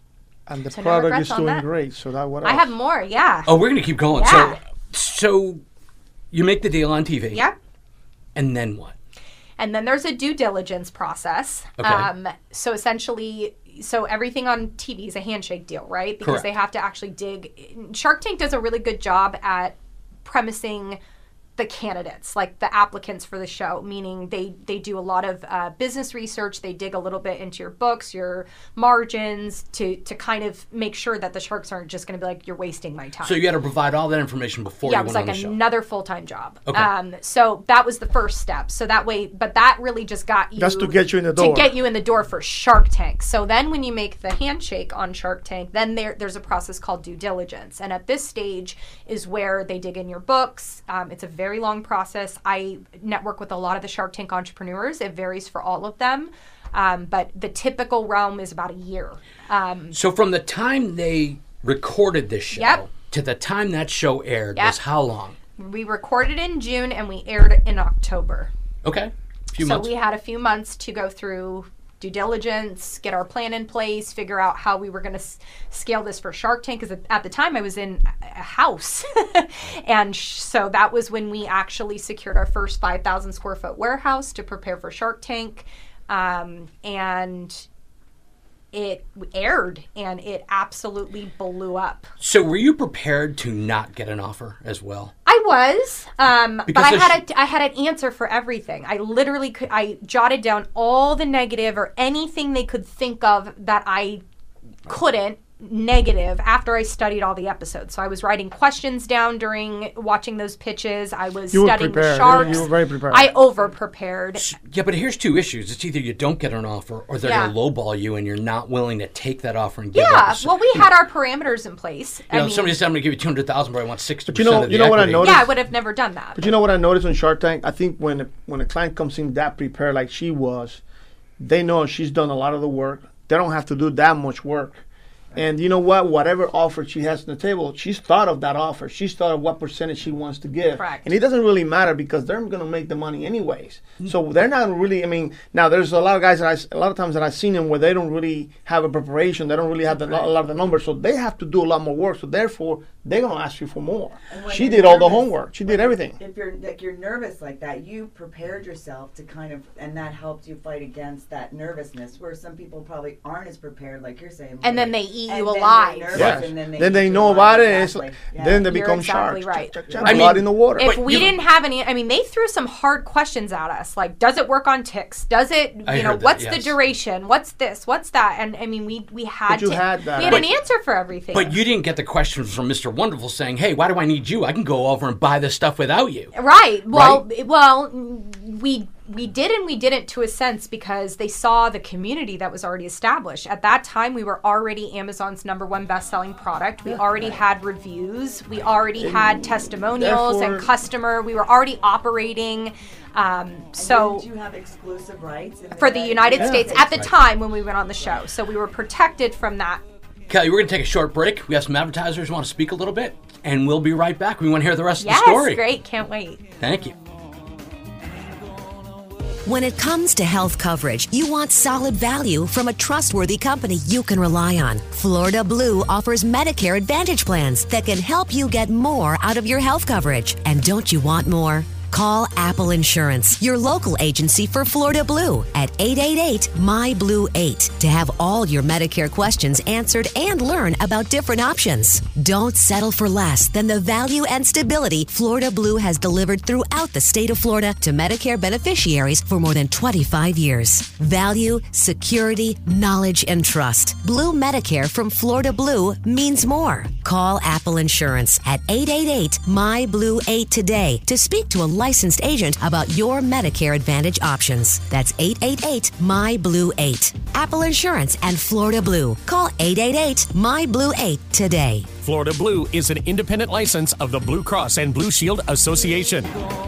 [SPEAKER 2] and the
[SPEAKER 3] so
[SPEAKER 2] product
[SPEAKER 3] no
[SPEAKER 2] is doing
[SPEAKER 3] that.
[SPEAKER 2] great. So that what else?
[SPEAKER 3] I have more, yeah.
[SPEAKER 1] Oh, we're going to keep going.
[SPEAKER 3] Yeah.
[SPEAKER 1] So, so you make the deal on T V.
[SPEAKER 3] Yeah.
[SPEAKER 1] And then what? And
[SPEAKER 3] then there's a due diligence process.
[SPEAKER 1] Okay.
[SPEAKER 3] Um, so essentially, so everything on T V is a handshake deal, right? Because
[SPEAKER 1] Correct.
[SPEAKER 3] they have to actually dig. Shark Tank does a really good job at premising the candidates, like the applicants for the show, meaning they, they do a lot of uh, business research. They dig a little bit into your books, your margins, to to kind of make sure that the sharks aren't just going to be like, you're wasting my time.
[SPEAKER 1] So you had to provide all that information before
[SPEAKER 3] yeah,
[SPEAKER 1] you went on the
[SPEAKER 3] Yeah,
[SPEAKER 1] show.
[SPEAKER 3] it was like another full-time job.
[SPEAKER 1] Okay.
[SPEAKER 3] Um, so that was the first step. So that way, but that really just got you...
[SPEAKER 2] That's to get you in the door.
[SPEAKER 3] To get you in the door for Shark Tank. So then when you make the handshake on Shark Tank, then there there's a process called due diligence. And at this stage is where they dig in your books. Um, it's a very long process. I network with a lot of the Shark Tank entrepreneurs. It varies for all of them. Um, but the typical realm is about a year. Um,
[SPEAKER 1] so from the time they recorded this show
[SPEAKER 3] yep.
[SPEAKER 1] to the time that show aired
[SPEAKER 3] yep.
[SPEAKER 1] was how long?
[SPEAKER 3] We recorded in June and we aired it in October.
[SPEAKER 1] Okay. A few
[SPEAKER 3] so
[SPEAKER 1] months.
[SPEAKER 3] we had a few months to go through due diligence, get our plan in place, figure out how we were going to s- scale this for Shark Tank. Because at the time I was in a house. and sh- so that was when we actually secured our first five thousand square foot warehouse to prepare for Shark Tank. Um, and it aired and it absolutely blew up.
[SPEAKER 1] So were you prepared to not get an offer as well?
[SPEAKER 3] I was, um, but
[SPEAKER 1] Because
[SPEAKER 3] I
[SPEAKER 1] there's-
[SPEAKER 3] had a, I had an answer for everything. I literally could, I jotted down all the negative or anything they could think of that I couldn't negative after I studied all the episodes. So I was writing questions down during watching those pitches. I was
[SPEAKER 2] You were
[SPEAKER 3] studying
[SPEAKER 2] prepared.
[SPEAKER 3] the sharks.
[SPEAKER 2] You were very prepared.
[SPEAKER 3] I over prepared.
[SPEAKER 1] Yeah, but here's two issues. It's either you don't get an offer or they're
[SPEAKER 3] Yeah.
[SPEAKER 1] going to lowball you and you're not willing to take that offer and give up.
[SPEAKER 3] Yeah,
[SPEAKER 1] the-
[SPEAKER 3] well, we had our parameters in place.
[SPEAKER 1] You
[SPEAKER 3] I
[SPEAKER 1] know,
[SPEAKER 3] mean,
[SPEAKER 1] somebody said I'm going to give you two hundred thousand dollars, but I want sixty
[SPEAKER 2] But you
[SPEAKER 1] percent
[SPEAKER 2] know-
[SPEAKER 1] of the
[SPEAKER 2] you know what I
[SPEAKER 1] equity.
[SPEAKER 2] noticed?
[SPEAKER 3] yeah, I would have never done that.
[SPEAKER 2] But you know what I noticed on Shark Tank? I think when when a client comes in that prepared like she was, they know she's done a lot of the work. They don't have to do that much work. And you know what? Whatever offer she has on the table, she's thought of that offer. She's thought of what percentage she wants to give.
[SPEAKER 3] Correct.
[SPEAKER 2] And it doesn't really matter because they're going to make the money anyways. So they're not really, I mean, now there's a lot of guys that I, a lot of times that I've seen them where they don't really have a preparation. They don't really have the, a lot of the numbers. So they have to do a lot more work. So therefore, they're going to ask you for more. She
[SPEAKER 4] you're
[SPEAKER 2] did all the
[SPEAKER 4] nervous,
[SPEAKER 2] homework. She did everything.
[SPEAKER 4] If you're like you're nervous like that, you prepared yourself to kind of, and that helped you fight against that nervousness. Where some people probably aren't as prepared, like you're saying.
[SPEAKER 3] And then
[SPEAKER 4] Lori.
[SPEAKER 3] they eat
[SPEAKER 4] And
[SPEAKER 3] you
[SPEAKER 4] then they're
[SPEAKER 3] alive.
[SPEAKER 4] nervous,
[SPEAKER 2] Yes.
[SPEAKER 4] and then they,
[SPEAKER 2] Then
[SPEAKER 4] eat
[SPEAKER 2] they
[SPEAKER 4] you
[SPEAKER 2] know
[SPEAKER 4] alive,
[SPEAKER 2] about it. It's
[SPEAKER 4] exactly.
[SPEAKER 2] like,
[SPEAKER 4] Yeah.
[SPEAKER 2] then they
[SPEAKER 3] You're
[SPEAKER 2] become
[SPEAKER 3] exactly
[SPEAKER 2] sharks.
[SPEAKER 3] right.
[SPEAKER 2] Chuck, chuck, chuck,
[SPEAKER 1] I mean,
[SPEAKER 2] blood in the water.
[SPEAKER 3] If
[SPEAKER 1] But
[SPEAKER 3] we
[SPEAKER 1] you-
[SPEAKER 3] didn't have any, I mean, they threw some hard questions at us, like, does it work on ticks? Does it, you
[SPEAKER 1] I
[SPEAKER 3] know,
[SPEAKER 1] heard that,
[SPEAKER 3] what's
[SPEAKER 1] yes.
[SPEAKER 3] the duration? What's this? What's that? And I mean, we we had
[SPEAKER 2] But you
[SPEAKER 3] to,
[SPEAKER 2] had that.
[SPEAKER 3] we had
[SPEAKER 2] But-
[SPEAKER 3] an answer for everything.
[SPEAKER 1] But you didn't get the questions from Mister Wonderful saying, "Hey, why do I need you? I can go over and buy this stuff without you."
[SPEAKER 3] Right. Well, well, we we did and we didn't to a sense because they saw the community that was already established. At that time, we were already Amazon's number one best-selling product. We already had reviews. We already had testimonials
[SPEAKER 2] therefore-
[SPEAKER 3] and customer. We were already operating. Um, so
[SPEAKER 4] Didn't you have exclusive rights in
[SPEAKER 3] for the United
[SPEAKER 2] Yeah.
[SPEAKER 3] States at the time when we went on the show. So we were protected from that.
[SPEAKER 1] Kelly, we're going to take a short break. We have some advertisers who want to speak a little bit, and we'll be right back. We want to hear the rest
[SPEAKER 3] Yes,
[SPEAKER 1] of the story.
[SPEAKER 3] great. Can't wait.
[SPEAKER 1] Thank you.
[SPEAKER 5] When it comes to health coverage, you want solid value from a trustworthy company you can rely on. Florida Blue offers Medicare Advantage plans that can help you get more out of your health coverage. And don't you want more? Call Apple Insurance, your local agency for Florida Blue, at eight eight eight, M Y Blue eight to have all your Medicare questions answered and learn about different options. Don't settle for less than the value and stability Florida Blue has delivered throughout the state of Florida to Medicare beneficiaries for more than twenty-five years. Value, security, knowledge, and trust. Blue Medicare from Florida Blue means more. Call Apple Insurance at eight eight eight, M Y Blue eight today to speak to a licensed agent about your Medicare Advantage options. That's eight eight eight, M Y Blue eight. Apple Insurance and Florida Blue. Call eight eight eight, M Y Blue eight today.
[SPEAKER 6] Florida Blue is an independent license of the Blue Cross and Blue Shield Association.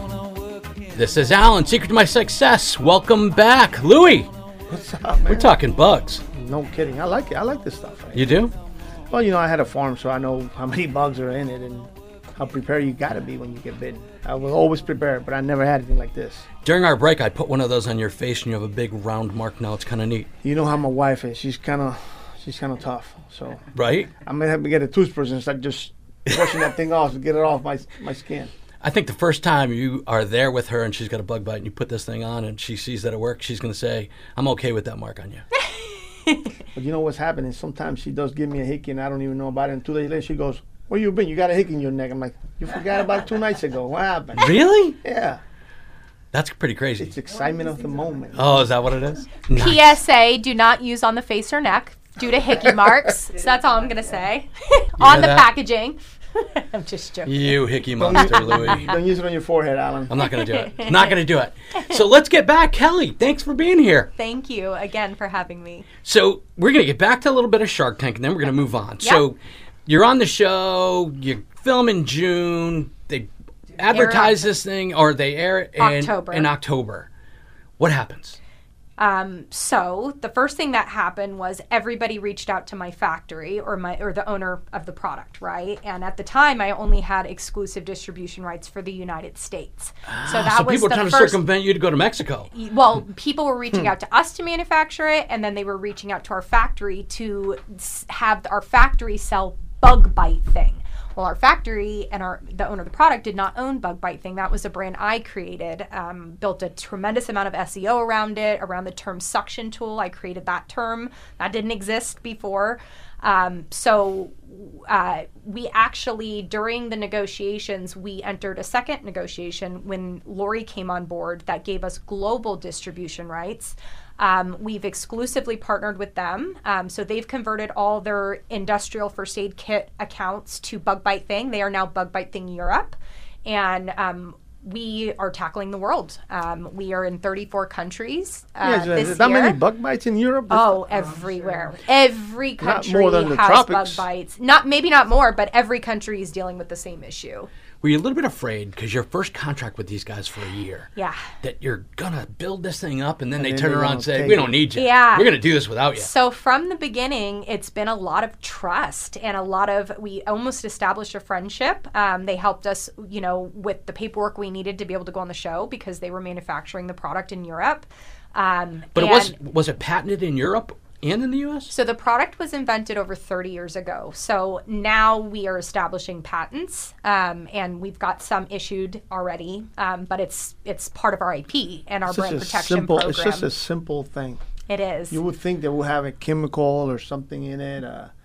[SPEAKER 1] This is Alan, Secret to My Success. Welcome back. Louie,
[SPEAKER 2] What's up, man?
[SPEAKER 1] we're talking bugs.
[SPEAKER 2] No kidding. I like it. I like this stuff. Right?
[SPEAKER 1] You do?
[SPEAKER 2] Well, you know, I had a farm, so I know how many bugs are in it and how prepared you got to be when you get bitten. I was always prepared, but I never had anything like this.
[SPEAKER 1] During our break, I put one of those on your face, and you have a big round mark now. It's kind of neat.
[SPEAKER 2] You know how my wife is. She's kind of, she's kind of tough. So
[SPEAKER 1] Right?
[SPEAKER 2] I'm gonna have to get a toothbrush and start just brushing that thing off to get it off my my skin.
[SPEAKER 1] I think the first time you are there with her and she's got a bug bite and you put this thing on and she sees that it works, she's going to say, I'm okay with that mark on you.
[SPEAKER 2] But you know what's happening? Sometimes she does give me a hickey and I don't even know about it. And two days later she goes, "Where you been? You got a hickey in your neck." I'm like, "You forgot about it two nights ago. What happened?"
[SPEAKER 1] Really?
[SPEAKER 2] Yeah,
[SPEAKER 1] That's pretty crazy.
[SPEAKER 2] it's excitement of the moment.
[SPEAKER 1] Oh, is that what it is?
[SPEAKER 3] P S A, do not use on the face or neck due to hickey marks. So that's all I'm going to say. on
[SPEAKER 1] hear
[SPEAKER 3] the
[SPEAKER 1] that?
[SPEAKER 3] packaging. I'm just joking.
[SPEAKER 1] You hickey monster, Louie.
[SPEAKER 2] Don't use it on your forehead, Alan.
[SPEAKER 1] I'm not going to do it. Not going to do it. So let's get back. Kelly, thanks for being here.
[SPEAKER 3] Thank you again for having me.
[SPEAKER 1] So we're going to get back to a little bit of Shark Tank, and then we're going to move on. So you're on the show. You film in June. They advertise this thing, or they air it in
[SPEAKER 3] October.
[SPEAKER 1] in October. What happens?
[SPEAKER 3] Um, so the first thing that happened was everybody reached out to my factory or my or the owner of the product, right? And at the time, I only had exclusive distribution rights for the United States. So that
[SPEAKER 1] so
[SPEAKER 3] was
[SPEAKER 1] people
[SPEAKER 3] the
[SPEAKER 1] are trying
[SPEAKER 3] first.
[SPEAKER 1] to circumvent you to go to Mexico.
[SPEAKER 3] Well, people were reaching out to us to manufacture it, and then they were reaching out to our factory to s- have our factory sell Bug Bite Thing. Well, our factory and our the owner of the product did not own Bug Bite Thing. That was a brand I created. Um, built a tremendous amount of S E O around it, around the term suction tool. I created that term. That didn't exist before. Um, so uh, we actually, during the negotiations, we entered a second negotiation when Lori came on board that gave us global distribution rights. Um, we've exclusively partnered with them. Um, so they've converted all their industrial first aid kit accounts to Bug Bite Thing. They are now Bug Bite Thing Europe. And um, we are tackling the world. Um, we are in thirty-four countries uh,
[SPEAKER 2] Yeah, is there-
[SPEAKER 3] this
[SPEAKER 2] is that
[SPEAKER 3] year.
[SPEAKER 2] many bug bites in Europe?
[SPEAKER 3] Oh, everywhere. Every
[SPEAKER 2] Not
[SPEAKER 3] country
[SPEAKER 2] more than the
[SPEAKER 3] has
[SPEAKER 2] tropics.
[SPEAKER 3] bug bites. Not maybe not more, but every country is dealing with the same issue.
[SPEAKER 1] Were you a little bit afraid because your first contract with these guys for a year?
[SPEAKER 3] Yeah.
[SPEAKER 1] That you're gonna build this thing up and then they
[SPEAKER 2] then
[SPEAKER 1] turn
[SPEAKER 2] they're
[SPEAKER 1] around
[SPEAKER 2] gonna
[SPEAKER 1] and say,
[SPEAKER 2] take
[SPEAKER 1] "We
[SPEAKER 2] it."
[SPEAKER 1] don't need you.
[SPEAKER 3] Yeah.
[SPEAKER 1] We're gonna do this without you."
[SPEAKER 3] So from the beginning, it's been a lot of trust and a lot of, we almost established a friendship. Um, they helped us, you know, with the paperwork we needed to be able to go on the show because they were manufacturing the product in Europe. Um,
[SPEAKER 1] But it
[SPEAKER 3] and-
[SPEAKER 1] was was it patented in Europe and in the U S?
[SPEAKER 3] So the product was invented over thirty years ago. So now we are establishing patents, um, and we've got some issued already. Um, but it's it's part of our I P and our
[SPEAKER 2] It's just
[SPEAKER 3] brand
[SPEAKER 2] a
[SPEAKER 3] protection
[SPEAKER 2] simple.
[SPEAKER 3] program.
[SPEAKER 2] It's just a simple thing.
[SPEAKER 3] It is.
[SPEAKER 2] You would think they will have a chemical or something in it. Uh,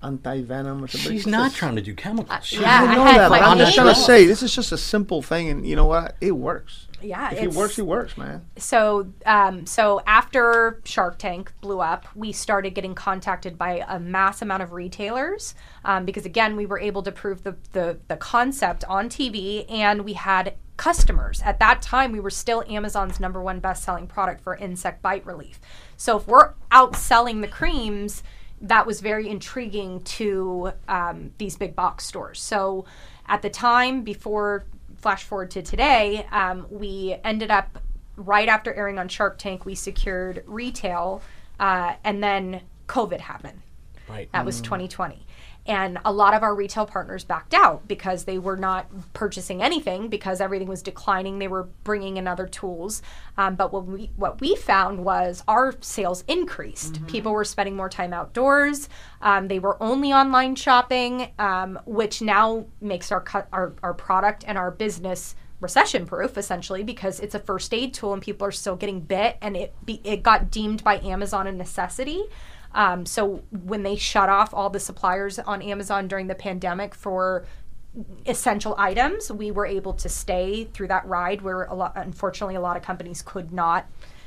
[SPEAKER 2] anti-venom. It's a big-
[SPEAKER 1] She's not trying to do chemicals. She's
[SPEAKER 3] yeah,
[SPEAKER 2] I know
[SPEAKER 3] I had
[SPEAKER 2] that,
[SPEAKER 3] my
[SPEAKER 2] but I'm just trying to
[SPEAKER 3] label.
[SPEAKER 2] say this is just a simple thing, and you know what? It works.
[SPEAKER 3] Yeah,
[SPEAKER 2] If it
[SPEAKER 3] it's-
[SPEAKER 2] works, it works, man.
[SPEAKER 3] So, um, so after Shark Tank blew up, we started getting contacted by a mass amount of retailers um, because, again, we were able to prove the, the the concept on T V, and we had customers. At that time, we were still Amazon's number one best-selling product for insect bite relief. So, if we're outselling the creams, that was very intriguing to um, these big box stores. So, at the time, before flash forward to today, um, we ended up, right after airing on Shark Tank, we secured retail, uh, and then COVID happened.
[SPEAKER 1] Right.
[SPEAKER 3] That was twenty twenty. And a lot of our retail partners backed out because they were not purchasing anything because everything was declining. They were bringing in other tools. Um, but what we what we found was our sales increased. Mm-hmm. People were spending more time outdoors. Um, they were only online shopping, um, which now makes our, cu- our our product and our business recession proof, essentially, because it's a first aid tool and people are still getting bit, and it be, it got deemed by Amazon a necessity. Um, so when they shut off all the suppliers on Amazon during the pandemic for essential items, we were able to stay through that ride where a lot, unfortunately, a lot of companies could not,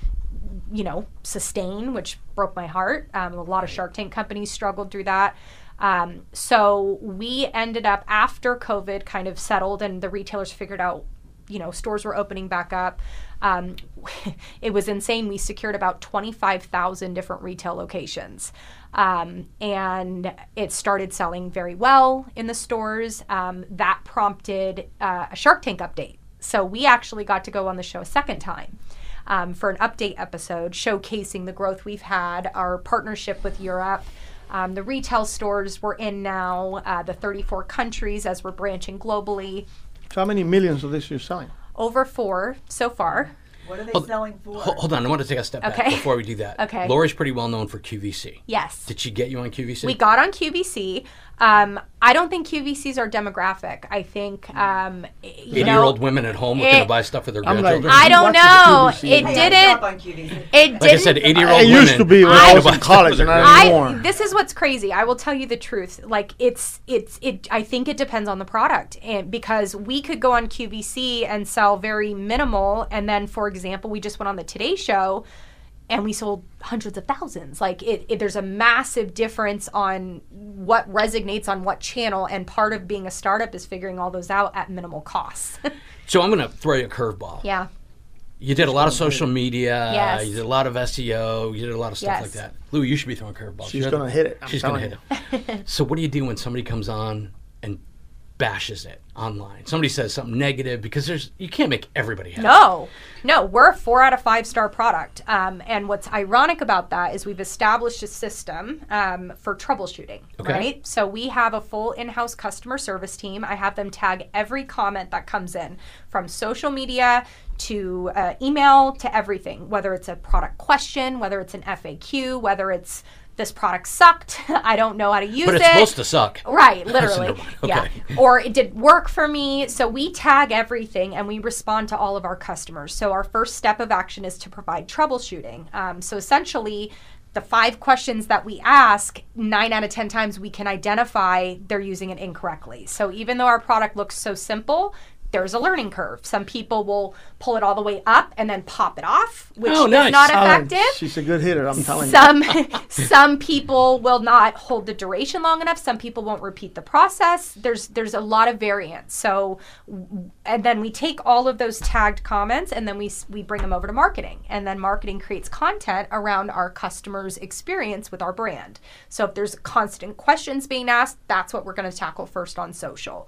[SPEAKER 3] you know, sustain, which broke my heart. Um, a lot of Shark Tank companies struggled through that. Um, so we ended up, after COVID kind of settled and the retailers figured out, you know, stores were opening back up. Um, it was insane. We secured about twenty-five thousand different retail locations. Um, and it started selling very well in the stores. Um, that prompted uh, a Shark Tank update. So we actually got to go on the show a second time um, for an update episode showcasing the growth we've had, our partnership with Europe. Um, the retail stores we're in now, uh, the thirty-four countries as we're branching globally.
[SPEAKER 2] So how many millions of this you're selling?
[SPEAKER 3] Over four so far.
[SPEAKER 4] What are they
[SPEAKER 1] Hold-
[SPEAKER 4] selling for?
[SPEAKER 1] Hold, hold on, I want to take a step back
[SPEAKER 3] Okay.
[SPEAKER 1] before we do that.
[SPEAKER 3] Okay.
[SPEAKER 1] Lori's pretty well known for Q V C.
[SPEAKER 3] Yes.
[SPEAKER 1] Did she get you on Q V C?
[SPEAKER 3] We got on Q V C. Um, I don't think Q V Cs are demographic. I think, um, you know,
[SPEAKER 1] eighty-year-old women at home looking
[SPEAKER 3] it-
[SPEAKER 1] to buy stuff for their
[SPEAKER 2] I'm like,
[SPEAKER 1] grandchildren.
[SPEAKER 3] I don't
[SPEAKER 2] Watch the
[SPEAKER 3] know.
[SPEAKER 2] Q V C.
[SPEAKER 3] It
[SPEAKER 4] Hey, I
[SPEAKER 3] didn't.
[SPEAKER 4] shop on Q V C.
[SPEAKER 3] It
[SPEAKER 1] like I
[SPEAKER 3] didn't.
[SPEAKER 1] said, eighty-year-old
[SPEAKER 2] It
[SPEAKER 1] women.
[SPEAKER 2] used to be when
[SPEAKER 1] looking
[SPEAKER 2] I
[SPEAKER 1] to
[SPEAKER 2] was
[SPEAKER 1] buy
[SPEAKER 2] in
[SPEAKER 1] stuff
[SPEAKER 2] college,
[SPEAKER 1] for their
[SPEAKER 2] and I-
[SPEAKER 1] grandchildren.
[SPEAKER 3] I,
[SPEAKER 2] anymore.
[SPEAKER 3] this is what's crazy. I will tell you the truth. Like it's it's it. I think it depends on the product, and because we could go on Q V C and sell very minimal, and then, for example, we just went on the Today Show, and we sold hundreds of thousands. Like it, it, there's a massive difference on what resonates on what channel, and part of being a startup is figuring all those out at minimal costs.
[SPEAKER 1] So I'm going to throw you a curveball.
[SPEAKER 3] Yeah.
[SPEAKER 1] You did a lot of social media.
[SPEAKER 3] Yes.
[SPEAKER 1] You did a lot of S E O. You did a lot of stuff
[SPEAKER 3] Yes.
[SPEAKER 1] like that. Lou, you should be throwing curveballs.
[SPEAKER 2] She's
[SPEAKER 1] You're
[SPEAKER 2] gonna
[SPEAKER 1] the-
[SPEAKER 2] hit it, I'm
[SPEAKER 1] She's going to
[SPEAKER 2] telling
[SPEAKER 1] hit it. So what do you do when somebody comes on and bashes it online? Somebody says something negative, because there's you can't make everybody happy.
[SPEAKER 3] No, no, we're a four out of five star product. Um, and what's ironic about that is we've established a system um, for troubleshooting,
[SPEAKER 1] Okay.
[SPEAKER 3] right? So we have a full in-house customer service team. I have them tag every comment that comes in, from social media to uh, email to everything, whether it's a product question, whether it's an F A Q, whether it's this product sucked, I don't know how to use
[SPEAKER 1] But
[SPEAKER 3] it.
[SPEAKER 1] it's supposed to suck.
[SPEAKER 3] Right,
[SPEAKER 1] That's
[SPEAKER 3] literally.
[SPEAKER 1] normal.
[SPEAKER 3] Yeah.
[SPEAKER 1] Okay.
[SPEAKER 3] Or it didn't work for me. So we tag everything and we respond to all of our customers. So our first step of action is to provide troubleshooting. Um, so essentially, the five questions that we ask, nine out of ten times we can identify they're using it incorrectly. So even though our product looks so simple, there's a learning curve. Some people will pull it all the way up and then pop it off, which
[SPEAKER 1] Oh, nice.
[SPEAKER 3] is not
[SPEAKER 2] Alan,
[SPEAKER 3] effective.
[SPEAKER 2] she's a good hitter, I'm telling you.
[SPEAKER 3] Some some people will not hold the duration long enough. Some people won't repeat the process. There's there's a lot of variance. So, and then we take all of those tagged comments and then we s- we bring them over to marketing, and then marketing creates content around our customers' experience with our brand. So if there's constant questions being asked, that's what we're going to tackle first on social.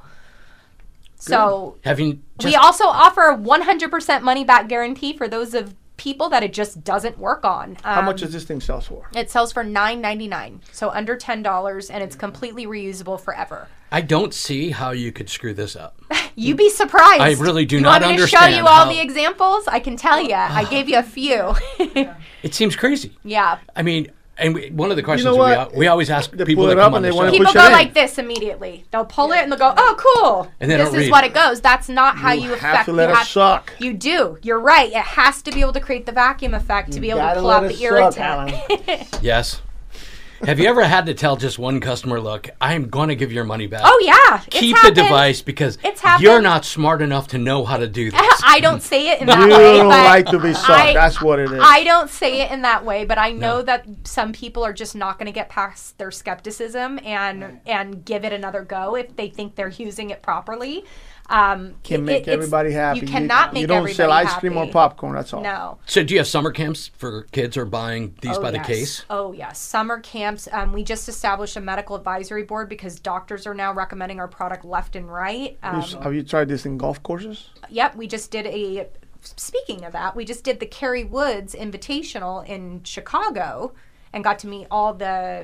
[SPEAKER 3] So
[SPEAKER 1] Having just,
[SPEAKER 3] we also offer a one hundred percent money back guarantee for those of people that it just doesn't work on.
[SPEAKER 2] How
[SPEAKER 3] Um,
[SPEAKER 2] much does this thing sell for?
[SPEAKER 3] It sells for nine ninety-nine, so under ten dollars, and it's completely reusable forever.
[SPEAKER 1] I don't see how you could screw this up.
[SPEAKER 3] You'd be surprised.
[SPEAKER 1] I really do
[SPEAKER 3] you
[SPEAKER 1] not
[SPEAKER 3] want me to show
[SPEAKER 1] understand
[SPEAKER 3] you all
[SPEAKER 1] how-
[SPEAKER 3] the examples? I can tell you. I gave you a few.
[SPEAKER 1] It seems crazy.
[SPEAKER 3] Yeah.
[SPEAKER 1] I mean, and we, one of the questions
[SPEAKER 2] know
[SPEAKER 1] we,
[SPEAKER 2] what?
[SPEAKER 1] al- we always ask
[SPEAKER 2] They
[SPEAKER 1] people
[SPEAKER 2] pull
[SPEAKER 1] that
[SPEAKER 2] it
[SPEAKER 1] come
[SPEAKER 2] up
[SPEAKER 1] on
[SPEAKER 2] and
[SPEAKER 1] the
[SPEAKER 2] they wanna
[SPEAKER 1] show.
[SPEAKER 2] push
[SPEAKER 3] People
[SPEAKER 2] it
[SPEAKER 3] go
[SPEAKER 2] in.
[SPEAKER 3] like this immediately. They'll pull it and they'll go, "Oh, cool."
[SPEAKER 1] And they
[SPEAKER 3] this
[SPEAKER 1] don't
[SPEAKER 3] is
[SPEAKER 1] read.
[SPEAKER 3] what it goes. That's not how
[SPEAKER 2] You
[SPEAKER 3] you,
[SPEAKER 2] have
[SPEAKER 3] affect.
[SPEAKER 2] to let
[SPEAKER 3] you
[SPEAKER 2] it suck.
[SPEAKER 3] You do. You're right. It has to be able to create the vacuum effect to be able to
[SPEAKER 2] Gotta
[SPEAKER 3] pull
[SPEAKER 2] let
[SPEAKER 3] out
[SPEAKER 2] it
[SPEAKER 3] the
[SPEAKER 2] suck,
[SPEAKER 3] irritant.
[SPEAKER 2] Alan.
[SPEAKER 1] Yes. Have you ever had to tell just one customer, look, I'm going to give your money back?
[SPEAKER 3] Oh, yeah. It's
[SPEAKER 1] Keep
[SPEAKER 3] happened.
[SPEAKER 1] the device because
[SPEAKER 3] It's happened.
[SPEAKER 1] you're not smart enough to know how to do this.
[SPEAKER 3] I don't say it in that
[SPEAKER 2] You
[SPEAKER 3] way.
[SPEAKER 2] don't
[SPEAKER 3] but
[SPEAKER 2] like to be sucked.
[SPEAKER 3] I-
[SPEAKER 2] That's what it is.
[SPEAKER 3] I don't say it in that way, but I know
[SPEAKER 1] No.
[SPEAKER 3] that some people are just not going to get past their skepticism and and give it another go if they think they're using it properly. Um,
[SPEAKER 2] Can
[SPEAKER 3] it-
[SPEAKER 2] make
[SPEAKER 3] it's-
[SPEAKER 2] everybody happy.
[SPEAKER 3] You cannot make
[SPEAKER 2] You don't
[SPEAKER 3] everybody
[SPEAKER 2] sell ice cream or
[SPEAKER 3] happy.
[SPEAKER 2] popcorn. That's all.
[SPEAKER 3] No.
[SPEAKER 1] So do you have summer camps for kids or buying these
[SPEAKER 3] Oh,
[SPEAKER 1] by the
[SPEAKER 3] yes.
[SPEAKER 1] case?
[SPEAKER 3] Oh, yes. Summer camps. Um, we just established a medical advisory board because doctors are now recommending our product left and right. Um,
[SPEAKER 2] Have you tried this in golf courses?
[SPEAKER 3] Yep, we just did a. Speaking of that, we just did the Kerry Woods Invitational in Chicago and got to meet all the.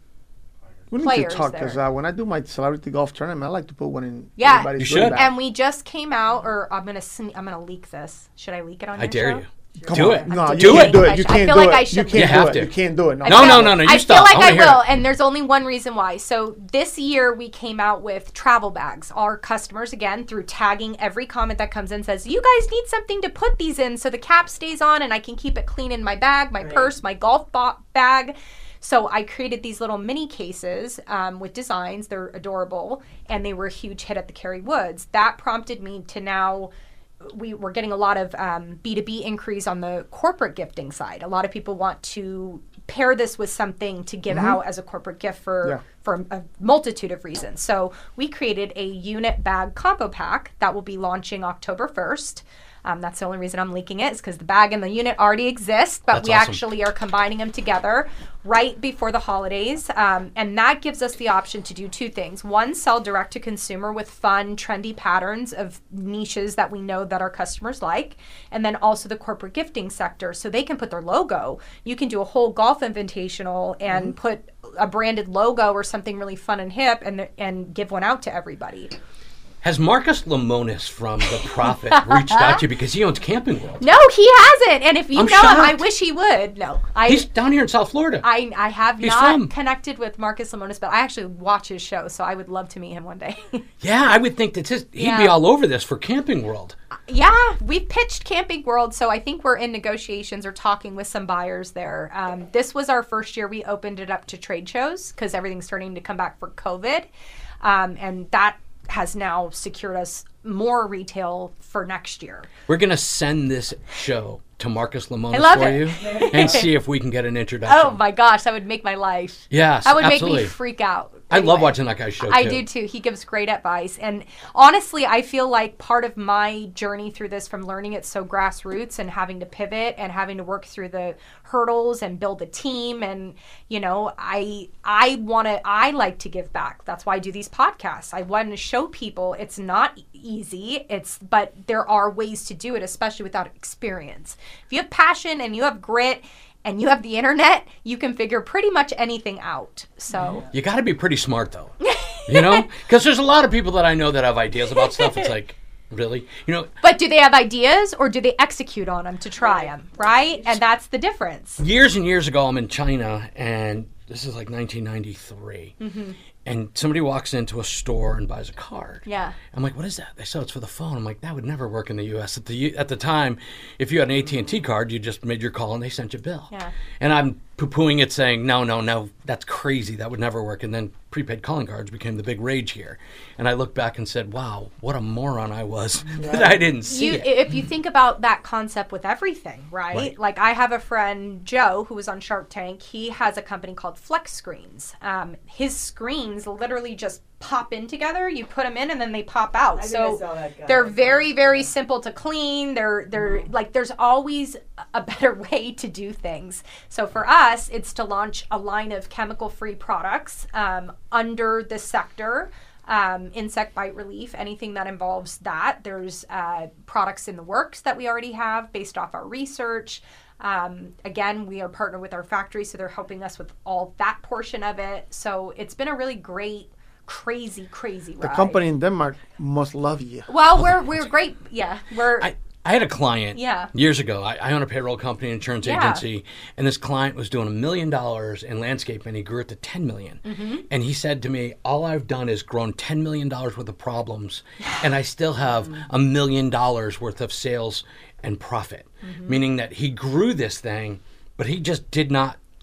[SPEAKER 2] We need
[SPEAKER 3] Players
[SPEAKER 2] to talk this
[SPEAKER 3] there.
[SPEAKER 2] out. When I do my celebrity golf tournament, I like to put one in.
[SPEAKER 3] Yeah.
[SPEAKER 2] everybody's
[SPEAKER 1] You
[SPEAKER 2] good
[SPEAKER 1] should.
[SPEAKER 2] bag.
[SPEAKER 3] And we just came out, or I'm gonna sne- I'm gonna leak this. Should I leak it on
[SPEAKER 1] I
[SPEAKER 3] your
[SPEAKER 1] dare
[SPEAKER 3] show?
[SPEAKER 1] you.
[SPEAKER 2] Come
[SPEAKER 1] do
[SPEAKER 2] on.
[SPEAKER 1] it.
[SPEAKER 2] No, you
[SPEAKER 1] Do
[SPEAKER 2] can't
[SPEAKER 1] it.
[SPEAKER 2] do
[SPEAKER 3] I
[SPEAKER 2] it. You
[SPEAKER 3] should- I
[SPEAKER 2] can't
[SPEAKER 3] feel
[SPEAKER 2] do
[SPEAKER 3] like
[SPEAKER 2] it.
[SPEAKER 3] I
[SPEAKER 2] You
[SPEAKER 3] should.
[SPEAKER 2] can't
[SPEAKER 1] You
[SPEAKER 2] do
[SPEAKER 1] have
[SPEAKER 2] it.
[SPEAKER 1] to.
[SPEAKER 2] You can't do it.
[SPEAKER 3] I
[SPEAKER 1] No,
[SPEAKER 3] feel-
[SPEAKER 1] no, no, no. You
[SPEAKER 3] I
[SPEAKER 1] stop.
[SPEAKER 3] feel like
[SPEAKER 1] I wanna
[SPEAKER 3] I,
[SPEAKER 1] hear
[SPEAKER 3] will,
[SPEAKER 1] it.
[SPEAKER 3] and there's only one reason why. So this year we came out with travel bags. Our customers, again, through tagging every comment that comes in, says, "You guys need something to put these in, so the cap stays on, and I can keep it clean in my bag, my
[SPEAKER 4] Right.
[SPEAKER 3] purse, my golf bo- bag." So I created these little mini cases um, with designs. They're adorable, and they were a huge hit at the Kerry Woods. That prompted me to now. We were getting a lot of um, B two B inquiries on the corporate gifting side. A lot of people want to pair this with something to give out as a corporate gift for
[SPEAKER 2] Yeah.
[SPEAKER 3] for a multitude of reasons. So we created a unit bag combo pack that will be launching October first. Um, that's the only reason I'm leaking it is because the bag and the unit already exist, but
[SPEAKER 1] That's
[SPEAKER 3] we
[SPEAKER 1] awesome.
[SPEAKER 3] actually are combining them together right before the holidays. Um, and that gives us the option to do two things. One, sell direct to consumer with fun, trendy patterns of niches that we know that our customers like. And then also the corporate gifting sector. So they can put their logo. You can do a whole golf invitational and put a branded logo or something really fun and hip and, and give one out to everybody.
[SPEAKER 1] Has Marcus Lemonis from The Prophet reached out to you because he owns Camping World?
[SPEAKER 3] No, he hasn't. And if you
[SPEAKER 1] I'm
[SPEAKER 3] know him, I
[SPEAKER 1] shocked.
[SPEAKER 3] wish he would. No, I
[SPEAKER 1] He's down here in South Florida.
[SPEAKER 3] I, I have
[SPEAKER 1] He's
[SPEAKER 3] not
[SPEAKER 1] from-
[SPEAKER 3] connected with Marcus Lemonis, but I actually watch his show, so I would love to meet him one day.
[SPEAKER 1] yeah, I would think that his, he'd
[SPEAKER 3] Yeah.
[SPEAKER 1] be all over this for Camping World.
[SPEAKER 3] Yeah, we've pitched Camping World, so I think we're in negotiations or talking with some buyers there. Um, this was our first year we opened it up to trade shows because everything's starting to come back for COVID, um, and that has now secured us more retail for next year.
[SPEAKER 1] We're going to send this show to Marcus Lemonis
[SPEAKER 3] I love
[SPEAKER 1] for
[SPEAKER 3] it.
[SPEAKER 1] you and see if we can get an introduction.
[SPEAKER 3] Oh my gosh, that would make my life.
[SPEAKER 1] Yes,
[SPEAKER 3] That would
[SPEAKER 1] absolutely.
[SPEAKER 3] make me freak out.
[SPEAKER 1] I love
[SPEAKER 3] Anyway.
[SPEAKER 1] watching that guy's show,
[SPEAKER 3] I
[SPEAKER 1] too.
[SPEAKER 3] do too. He gives great advice. And honestly, I feel like part of my journey through this from learning it so grassroots and having to pivot and having to work through the hurdles and build a team. And, you know, I, I want to, I like to give back. That's why I do these podcasts. I want to show people it's not easy. It's, but there are ways to do it, especially without experience. If you have passion and you have grit and you have the internet, you can figure pretty much anything out. So
[SPEAKER 1] You got to be pretty smart, though. You know? Because there's a lot of people that I know that have ideas about stuff. It's like, really? You know,
[SPEAKER 3] But do they have ideas or do they execute on them to try them, right? And that's the difference.
[SPEAKER 1] years and years ago, I'm in China, and this is like nineteen ninety-three.
[SPEAKER 3] Mm-hmm.
[SPEAKER 1] And somebody walks into a store and buys a card.
[SPEAKER 3] Yeah.
[SPEAKER 1] I'm like, what is that? They said it's for the phone. I'm like, that would never work in the U S At the at the time, if you had an A T and T card, you just made your call and they sent you a bill.
[SPEAKER 3] Yeah.
[SPEAKER 1] And I'm poo-pooing it, saying, no, no, no, that's crazy. That would never work. And then prepaid calling cards became the big rage here. And I looked back and said, wow, what a moron I was that I didn't see
[SPEAKER 3] You,
[SPEAKER 1] it.
[SPEAKER 3] if you think about that concept with everything, right?
[SPEAKER 1] Right.
[SPEAKER 3] Like I have a friend, Joe, who was on Shark Tank. He has a company called Flex Screens. Um, his screens literally just pop in together. You put them in and then they pop out.
[SPEAKER 4] I think
[SPEAKER 3] so
[SPEAKER 4] I saw that guy.
[SPEAKER 3] they're very, very simple to clean. They're they're
[SPEAKER 4] Mm-hmm.
[SPEAKER 3] like there's always a better way to do things. So for us, it's to launch a line of chemical-free products um, under the sector. Um, insect bite relief, anything that involves that. There's uh, products in the works that we already have based off our research. Um, again, we are partnered with our factory, so they're helping us with all that portion of it. So it's been a really great, crazy, crazy
[SPEAKER 2] The
[SPEAKER 3] ride.
[SPEAKER 2] company in Denmark must love you.
[SPEAKER 3] Well, we're we're great. Yeah, we're.
[SPEAKER 1] I, I had a client
[SPEAKER 3] Yeah.
[SPEAKER 1] years ago. I, I own a payroll company, insurance
[SPEAKER 3] Yeah.
[SPEAKER 1] agency, and this client was doing a million dollars in landscape, and he grew it to ten million.
[SPEAKER 3] Mm-hmm.
[SPEAKER 1] And he said to me, "All I've done is grown ten million dollars worth of problems, and I still have a million dollars worth of sales and profit."
[SPEAKER 3] Mm-hmm.
[SPEAKER 1] Meaning that he grew this thing, but he just did not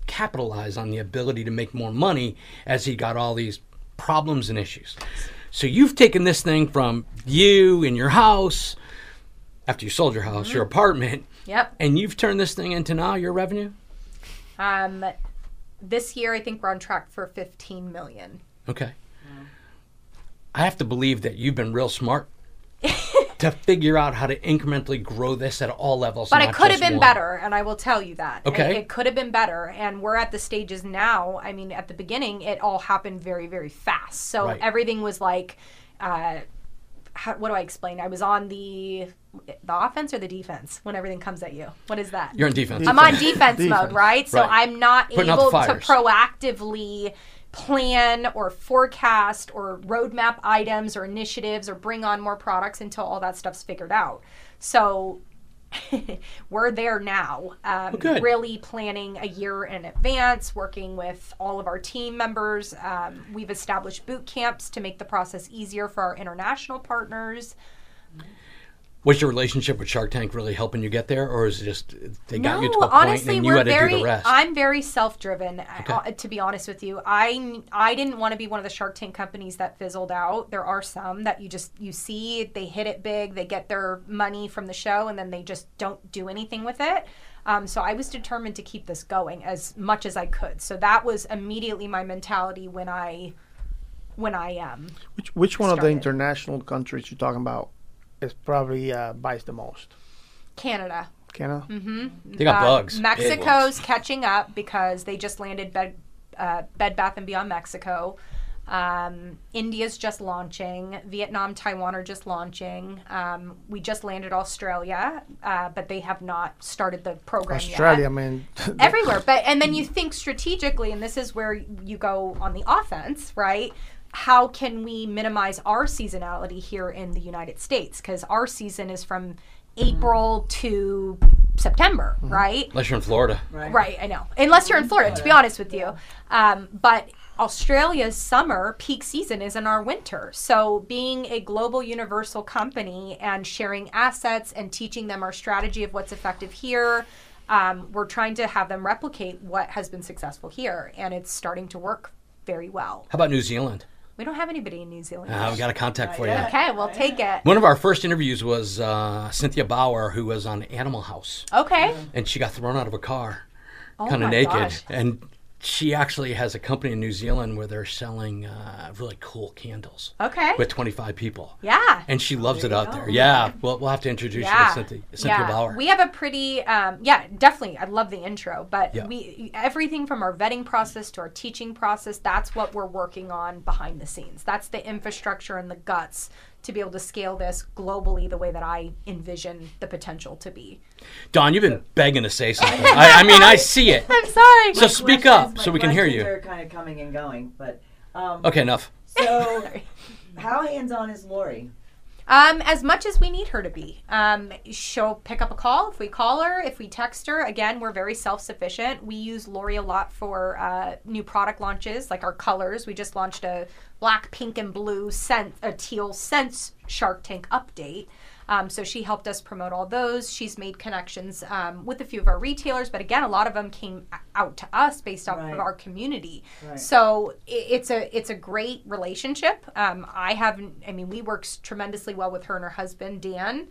[SPEAKER 1] capitalize on the ability to make more money as he got all these problems and issues. So you've taken this thing from you in your house, after you sold your house, mm-hmm. your apartment,
[SPEAKER 3] yep.
[SPEAKER 1] and you've turned this thing into now your revenue?
[SPEAKER 3] Um, this year, I think we're on track for fifteen million.
[SPEAKER 1] Okay. Yeah. I have to believe that you've been real smart to figure out how to incrementally grow this at all levels.
[SPEAKER 3] But it could have been one. better, and I will tell you that.
[SPEAKER 1] Okay.
[SPEAKER 3] It, it could have been better, and we're at the stages now. I mean, at the beginning, it all happened very, very fast. So
[SPEAKER 1] right.
[SPEAKER 3] everything was like, uh, how, what do I explain? I was on the the offense or the defense when everything comes at you. What is that?
[SPEAKER 1] You're in defense.
[SPEAKER 3] I'm on defense, defense. mode, right? So
[SPEAKER 1] right.
[SPEAKER 3] I'm not
[SPEAKER 1] Putting
[SPEAKER 3] able to proactively plan or forecast or roadmap items or initiatives or bring on more products until all that stuff's figured out. So we're there now, um,
[SPEAKER 1] well,
[SPEAKER 3] really planning a year in advance, working with all of our team members. Um, we've established boot camps to make the process easier for our international partners.
[SPEAKER 1] Was your relationship with Shark Tank really helping you get there, or is it just they got
[SPEAKER 3] no,
[SPEAKER 1] you to a point
[SPEAKER 3] honestly,
[SPEAKER 1] and you
[SPEAKER 3] we're
[SPEAKER 1] had to
[SPEAKER 3] very,
[SPEAKER 1] do the rest?
[SPEAKER 3] I'm very self-driven,
[SPEAKER 1] okay.
[SPEAKER 3] uh, to be honest with you. I, I didn't want to be one of the Shark Tank companies that fizzled out. There are some that you just you see, they hit it big, they get their money from the show, and then they just don't do anything with it. Um, so I was determined to keep this going as much as I could. So that was immediately my mentality when I, when I um.
[SPEAKER 2] Which which one
[SPEAKER 3] started.
[SPEAKER 2] of the international countries you're talking about is probably uh, buys the most?
[SPEAKER 3] Canada.
[SPEAKER 2] Canada?
[SPEAKER 3] Mm-hmm.
[SPEAKER 1] They got
[SPEAKER 3] uh,
[SPEAKER 1] bugs.
[SPEAKER 3] Mexico's catching up because they just landed Bed, uh, Bed Bath and Beyond Mexico. Um, India's just launching. Vietnam, Taiwan are just launching. Um, we just landed Australia, uh, but they have not started the program
[SPEAKER 2] Australia,
[SPEAKER 3] yet.
[SPEAKER 2] I mean.
[SPEAKER 3] Everywhere. But and then you think strategically, and this is where you go on the offense, right? How can we minimize our seasonality here in the United States? Because our season is from April to September, mm-hmm. right?
[SPEAKER 1] Unless you're in Florida.
[SPEAKER 3] Right. right, I know. Unless you're in Florida, to be honest with you. Um, but Australia's summer peak season is in our winter. So being a global universal company and sharing assets and teaching them our strategy of what's effective here, um, we're trying to have them replicate what has been successful here. And it's starting to work very well.
[SPEAKER 1] How about New Zealand?
[SPEAKER 3] We don't have anybody in New Zealand.
[SPEAKER 1] Uh, we got a contact for you.
[SPEAKER 3] Okay, we'll take it.
[SPEAKER 1] One of our first interviews was uh, Cynthia Bauer, who was on Animal House.
[SPEAKER 3] Okay.
[SPEAKER 1] And she got thrown out of a car,
[SPEAKER 3] oh
[SPEAKER 1] kind of naked.
[SPEAKER 3] Gosh.
[SPEAKER 1] And she actually has a company in New Zealand where they're selling uh, really cool candles.
[SPEAKER 3] Okay.
[SPEAKER 1] With twenty-five people.
[SPEAKER 3] Yeah.
[SPEAKER 1] And she loves
[SPEAKER 4] there
[SPEAKER 1] it out
[SPEAKER 4] go.
[SPEAKER 1] there. Yeah. Well, we'll have to introduce
[SPEAKER 3] yeah.
[SPEAKER 1] you to Cynthia, Cynthia
[SPEAKER 3] yeah.
[SPEAKER 1] Bauer.
[SPEAKER 3] We have a pretty, um, yeah, definitely. I love the intro. But
[SPEAKER 1] yeah.
[SPEAKER 3] we everything from our vetting process to our teaching process, that's what we're working on behind the scenes. That's the infrastructure and the guts to be able to scale this globally the way that I envision the potential to be.
[SPEAKER 1] Dawn, you've been begging to say something. I, I mean, I see it.
[SPEAKER 3] I'm sorry.
[SPEAKER 1] So speak up so we can hear you.
[SPEAKER 4] They're kind of coming and going, but um,
[SPEAKER 1] okay, enough.
[SPEAKER 4] So, how hands-on is Lori?
[SPEAKER 3] Um, as much as we need her to be. Um, she'll pick up a call if we call her, if we text her. Again, we're very self-sufficient. We use Lori a lot for uh, new product launches, like our colors. We just launched a black, pink, and blue scent, a teal scents Shark Tank update. Um, so she helped us promote all those. She's made connections um, with a few of our retailers, but again, a lot of them came out to us based off
[SPEAKER 4] right.
[SPEAKER 3] of our community.
[SPEAKER 4] Right.
[SPEAKER 3] So it, it's a it's a great relationship. Um, I have, I mean, we work tremendously well with her and her husband Dan.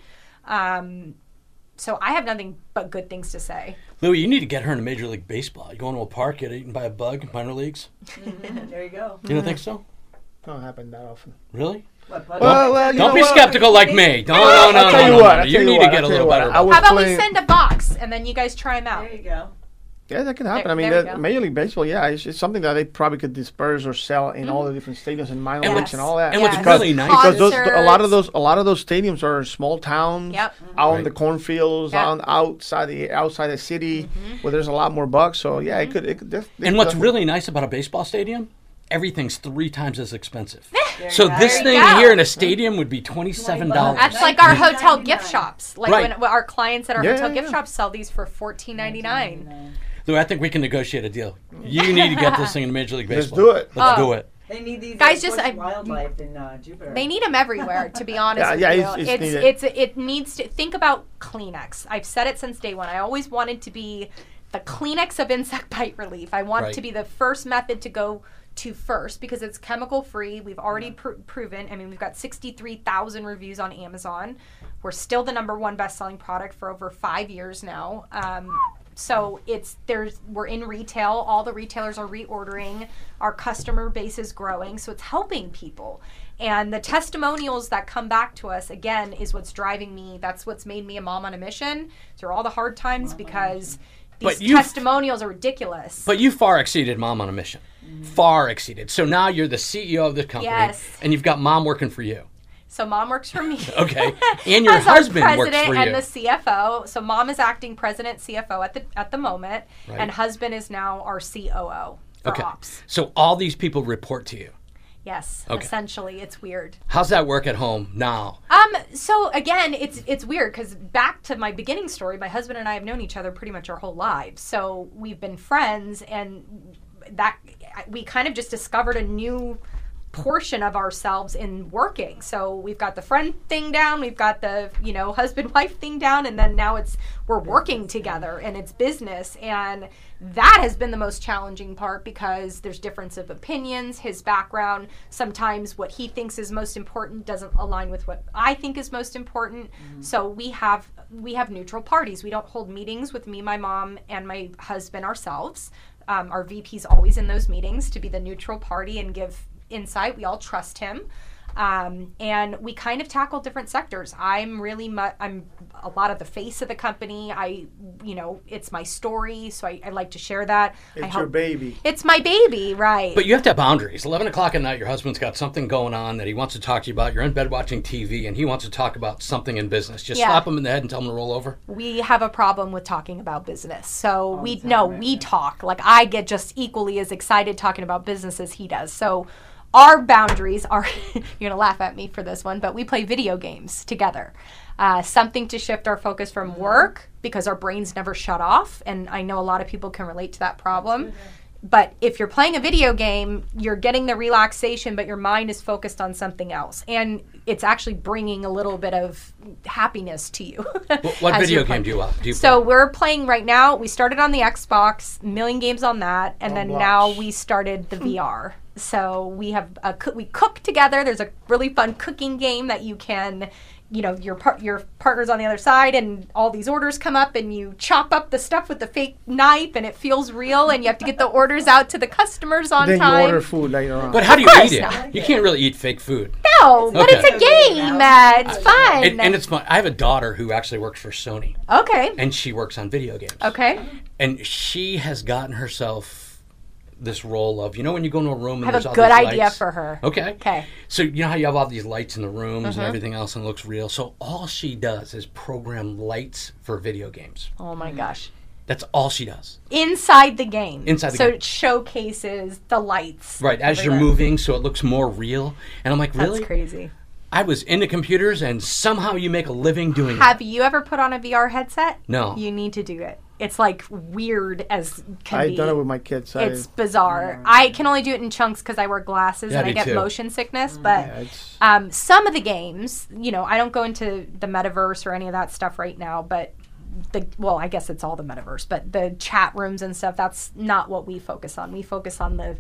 [SPEAKER 3] Um, so I have nothing but good things to say.
[SPEAKER 1] Louie, you need to get her into Major League Baseball. You go into a park, get eaten by a bug, minor leagues.
[SPEAKER 4] Mm-hmm. There you go.
[SPEAKER 1] You don't think so?
[SPEAKER 2] Don't happen that often.
[SPEAKER 1] Really?
[SPEAKER 4] What,
[SPEAKER 2] Well, well, you
[SPEAKER 1] Don't
[SPEAKER 2] know
[SPEAKER 1] be
[SPEAKER 2] what?
[SPEAKER 1] skeptical like me. No, no, no,
[SPEAKER 2] I'll
[SPEAKER 1] no,
[SPEAKER 2] tell you
[SPEAKER 1] no,
[SPEAKER 2] what,
[SPEAKER 1] no.
[SPEAKER 2] I'll
[SPEAKER 1] You
[SPEAKER 2] tell
[SPEAKER 1] need
[SPEAKER 2] you
[SPEAKER 1] to
[SPEAKER 2] what,
[SPEAKER 1] get
[SPEAKER 2] I'll
[SPEAKER 1] a
[SPEAKER 2] tell
[SPEAKER 1] little
[SPEAKER 2] you what.
[SPEAKER 1] better.
[SPEAKER 2] I was
[SPEAKER 3] How about we
[SPEAKER 2] playing-
[SPEAKER 3] send a box and then you guys try them out?
[SPEAKER 4] There you go.
[SPEAKER 2] Yeah, that can happen.
[SPEAKER 3] There-
[SPEAKER 2] I mean,
[SPEAKER 3] there we
[SPEAKER 2] that,
[SPEAKER 3] go.
[SPEAKER 2] Major League Baseball, yeah, it's, it's something that they probably could disperse or sell in all the different stadiums and minor
[SPEAKER 1] And
[SPEAKER 2] leagues
[SPEAKER 3] what's-
[SPEAKER 2] and all that.
[SPEAKER 1] and what's
[SPEAKER 3] Yes.
[SPEAKER 1] really nice-
[SPEAKER 2] because those, a lot of
[SPEAKER 3] Concerts.
[SPEAKER 2] those a lot of those stadiums are in small towns,
[SPEAKER 3] Yep.
[SPEAKER 2] out in
[SPEAKER 1] Right.
[SPEAKER 2] the cornfields,
[SPEAKER 3] Yep.
[SPEAKER 2] out outside the outside the city, where there's a lot more bugs. So yeah, it could. It could def- it
[SPEAKER 1] And what's
[SPEAKER 2] definitely-
[SPEAKER 1] really nice about a baseball stadium, everything's three times as expensive.
[SPEAKER 4] There
[SPEAKER 1] So
[SPEAKER 4] you go.
[SPEAKER 1] this
[SPEAKER 3] There
[SPEAKER 1] thing
[SPEAKER 3] you go.
[SPEAKER 1] here in a stadium would be twenty-seven dollars.
[SPEAKER 3] That's
[SPEAKER 4] Nice.
[SPEAKER 3] like our
[SPEAKER 4] nineteen
[SPEAKER 3] hotel
[SPEAKER 4] ninety-nine.
[SPEAKER 3] gift shops. Like
[SPEAKER 1] Right.
[SPEAKER 3] when our clients at our
[SPEAKER 2] Yeah,
[SPEAKER 3] hotel
[SPEAKER 2] yeah,
[SPEAKER 3] gift
[SPEAKER 2] yeah.
[SPEAKER 3] shops sell these for fourteen ninety-nine.
[SPEAKER 1] Lou, I think we can negotiate a deal. You need to get this thing in Major League
[SPEAKER 2] Let's
[SPEAKER 1] Baseball.
[SPEAKER 2] do it.
[SPEAKER 1] Let's
[SPEAKER 3] Oh.
[SPEAKER 1] do it.
[SPEAKER 4] They need these
[SPEAKER 3] Guys,
[SPEAKER 4] uh,
[SPEAKER 3] just,
[SPEAKER 4] Force
[SPEAKER 3] I-
[SPEAKER 4] wildlife in uh, Jupiter.
[SPEAKER 3] They need them everywhere, to be honest
[SPEAKER 2] Yeah,
[SPEAKER 3] with
[SPEAKER 2] yeah,
[SPEAKER 3] you.
[SPEAKER 2] it's- it's
[SPEAKER 3] it's
[SPEAKER 2] needed.
[SPEAKER 3] it's it needs to think about Kleenex. I've said it since day one. I always wanted to be the Kleenex of insect bite relief. I want
[SPEAKER 1] Right.
[SPEAKER 3] to be the first method to go to first because it's chemical free. We've already pr- proven. I mean, we've got sixty-three thousand reviews on Amazon. We're still the number one best-selling product for over five years now. Um, so it's there's we're in retail. All the retailers are reordering. Our customer base is growing, so it's helping people. And the testimonials that come back to us again is what's driving me. That's what's made me a mom on a mission through all the hard times because these
[SPEAKER 1] But you've-
[SPEAKER 3] testimonials are ridiculous.
[SPEAKER 1] But you far exceeded Mom on a Mission. Far exceeded. So now you're the C E O of the company.
[SPEAKER 3] Yes.
[SPEAKER 1] And you've got Mom working for you.
[SPEAKER 3] So mom works for me.
[SPEAKER 1] Okay. And your
[SPEAKER 3] As our
[SPEAKER 1] husband works
[SPEAKER 3] president
[SPEAKER 1] for
[SPEAKER 3] and
[SPEAKER 1] you.
[SPEAKER 3] the C F O. So mom is acting president, C F O at the at the moment,
[SPEAKER 1] Right.
[SPEAKER 3] and husband is now our C O O for
[SPEAKER 1] Okay.
[SPEAKER 3] ops.
[SPEAKER 1] So all these people report to you.
[SPEAKER 3] Yes,
[SPEAKER 1] Okay.
[SPEAKER 3] essentially, it's weird.
[SPEAKER 1] How's that work at home now?
[SPEAKER 3] Um. So again, it's it's weird because back to my beginning story, my husband and I have known each other pretty much our whole lives. So we've been friends, and that we kind of just discovered a new portion of ourselves in working. So we've got the friend thing down, we've got the, you know, husband wife thing down, and then now it's we're working together and it's business. And that has been the most challenging part because there's difference of opinions, his background, sometimes what he thinks is most important doesn't align with what I think is most important. Mm-hmm. So we have we have neutral parties. We don't hold meetings with me, my mom, and my husband ourselves. Um, our V P's always in those meetings to be the neutral party and give insight. We all trust him. Um, and we kind of tackle different sectors. I'm really, mu- I'm a lot of the face of the company. I, you know, it's my story, so I, I like to share that.
[SPEAKER 2] It's
[SPEAKER 3] I
[SPEAKER 2] your
[SPEAKER 3] help-
[SPEAKER 2] baby.
[SPEAKER 3] It's my baby, right.
[SPEAKER 1] But you have to have boundaries. eleven o'clock at night, your husband's got something going on that he wants to talk to you about. You're in bed watching T V, and he wants to talk about something in business. Just
[SPEAKER 3] Yeah.
[SPEAKER 1] slap him in the head and tell him to roll over.
[SPEAKER 3] We have a problem with talking about business. So we, no, we talk. Like I get just equally as excited talking about business as he does. So our boundaries are, you're going to laugh at me for this one, but we play video games together. Uh, something to shift our focus from work because our brains never shut off. And I know a lot of people can relate to that problem. But if you're playing a video game, you're getting the relaxation, but your mind is focused on something else. And it's actually bringing a little bit of happiness to you.
[SPEAKER 1] What, what
[SPEAKER 3] as
[SPEAKER 1] video
[SPEAKER 3] you're
[SPEAKER 1] game do you, uh, do you
[SPEAKER 3] So
[SPEAKER 1] play?
[SPEAKER 3] we're playing right now. We started on the Xbox, million games on that, and then
[SPEAKER 2] Roblox.
[SPEAKER 3] now we started the V R. So we have a coo- we cook together. There's a really fun cooking game that you can, you know, your par- your partner's on the other side, and all these orders come up, and you chop up the stuff with the fake knife, and it feels real, and you have to get the orders out to the customers on
[SPEAKER 2] Then
[SPEAKER 3] time.
[SPEAKER 2] you order food later on.
[SPEAKER 1] But how do you
[SPEAKER 3] course
[SPEAKER 1] eat it?
[SPEAKER 3] not.
[SPEAKER 1] You can't really eat fake food.
[SPEAKER 3] No, but
[SPEAKER 1] Okay.
[SPEAKER 3] it's a game. Uh, it's fun.
[SPEAKER 1] And, and it's fun. I have a daughter who actually works for Sony,
[SPEAKER 3] okay.
[SPEAKER 1] and she works on video games.
[SPEAKER 3] Okay.
[SPEAKER 1] And she has gotten herself this role of, you know, when you go into a room and
[SPEAKER 3] I have
[SPEAKER 1] there's
[SPEAKER 3] a
[SPEAKER 1] all
[SPEAKER 3] good
[SPEAKER 1] these
[SPEAKER 3] idea
[SPEAKER 1] lights?
[SPEAKER 3] for her.
[SPEAKER 1] Okay.
[SPEAKER 3] Okay.
[SPEAKER 1] So you know how you have all these lights in the rooms
[SPEAKER 3] Mm-hmm.
[SPEAKER 1] and everything else and it looks real? So all she does is program lights for video games.
[SPEAKER 3] Oh my gosh.
[SPEAKER 1] That's all she does.
[SPEAKER 3] Inside the game.
[SPEAKER 1] Inside the
[SPEAKER 3] so
[SPEAKER 1] game.
[SPEAKER 3] So it showcases the lights.
[SPEAKER 1] Right, as you're
[SPEAKER 3] everywhere.
[SPEAKER 1] moving so it looks more real. And I'm like, really?
[SPEAKER 3] That's crazy.
[SPEAKER 1] I was into computers and somehow you make a living doing it.
[SPEAKER 3] Have you ever put on a V R headset?
[SPEAKER 1] No.
[SPEAKER 3] You need to do it. It's like weird as can
[SPEAKER 2] I've
[SPEAKER 3] be.
[SPEAKER 2] done it with my kids. I,
[SPEAKER 3] It's bizarre. I can only do it in chunks because I wear glasses
[SPEAKER 1] Yeah,
[SPEAKER 3] and I
[SPEAKER 1] me
[SPEAKER 3] get
[SPEAKER 1] too.
[SPEAKER 3] motion sickness. But
[SPEAKER 2] yeah, it's,
[SPEAKER 3] um, some of the games, you know, I don't go into the metaverse or any of that stuff right now. But the well, I guess it's all the metaverse. But the chat rooms and stuff, that's not what we focus on. We focus on the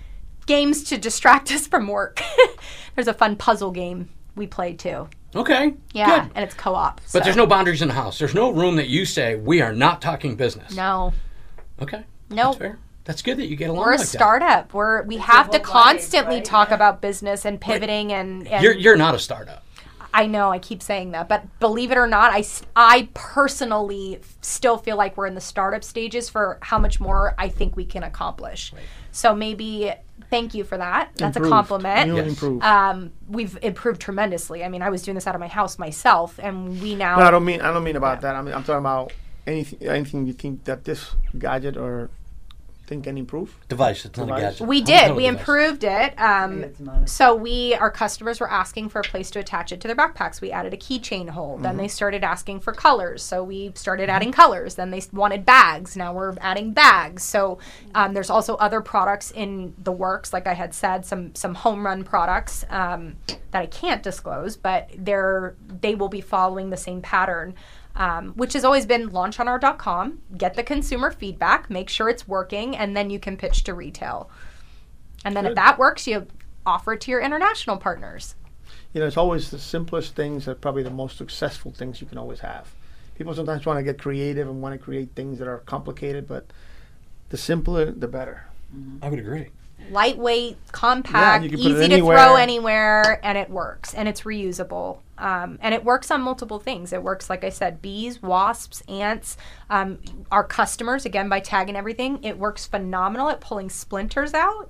[SPEAKER 3] games to distract us from work. There's a fun puzzle game we play too.
[SPEAKER 1] Okay.
[SPEAKER 3] Yeah,
[SPEAKER 1] Good.
[SPEAKER 3] and it's co-op.
[SPEAKER 1] But
[SPEAKER 3] so.
[SPEAKER 1] there's no boundaries in the house. There's no room that you say, we are not talking business.
[SPEAKER 3] no.
[SPEAKER 1] Okay.
[SPEAKER 3] Nope.
[SPEAKER 1] That's fair. That's good that you get along
[SPEAKER 3] We're a
[SPEAKER 1] like
[SPEAKER 3] startup. We're we have to
[SPEAKER 4] whole life,
[SPEAKER 3] constantly
[SPEAKER 4] right?
[SPEAKER 3] talk
[SPEAKER 4] Yeah.
[SPEAKER 3] about business and pivoting and,
[SPEAKER 1] that.
[SPEAKER 3] and
[SPEAKER 1] You're, you're not a startup.
[SPEAKER 3] I know I keep saying that, but believe it or not, I, s- I personally f- still feel like we're in the startup stages for how much more I think we can accomplish. So maybe thank you for that. That's
[SPEAKER 2] improved.
[SPEAKER 3] a compliment.
[SPEAKER 2] You
[SPEAKER 1] Yes.
[SPEAKER 2] improve.
[SPEAKER 3] Um, we've improved tremendously. I mean, I was doing this out of my house myself, and we now.
[SPEAKER 2] no, I don't mean. I don't mean about
[SPEAKER 3] Yeah.
[SPEAKER 2] that. I mean, I'm talking about anything. Anything you think that this gadget or thing can improve?
[SPEAKER 1] Device. It's not a
[SPEAKER 2] Device.
[SPEAKER 1] gadget.
[SPEAKER 3] We
[SPEAKER 1] I don't
[SPEAKER 3] did.
[SPEAKER 1] know
[SPEAKER 3] We
[SPEAKER 1] a device.
[SPEAKER 3] improved it. Um,
[SPEAKER 4] It's mono-
[SPEAKER 3] so we, our customers were asking for a place to attach it to their backpacks. We added a keychain hold. Then they started asking for colors. So we started adding colors. Then they s- wanted bags. Now we're adding bags. So um, there's also other products in the works. Like I had said, some some home run products um, that I can't disclose, but they're they will be following the same pattern. Um, which has always been launch on our dot com, get the consumer feedback, make sure it's working, and then you can pitch to retail. And then
[SPEAKER 2] Good.
[SPEAKER 3] if that works, you offer it to your international partners.
[SPEAKER 2] You know, it's always the simplest things that probably the most successful things you can always have. People sometimes want to get creative and want to create things that are complicated, but the simpler, the better.
[SPEAKER 1] I would agree.
[SPEAKER 3] Lightweight, compact,
[SPEAKER 2] you can put it
[SPEAKER 3] easy to
[SPEAKER 2] anywhere.
[SPEAKER 3] throw anywhere, and it works, and it's reusable. Um, and it works on multiple things. It works, like I said, bees, wasps, ants, um, our customers, again, by tagging everything. It works phenomenal at pulling splinters out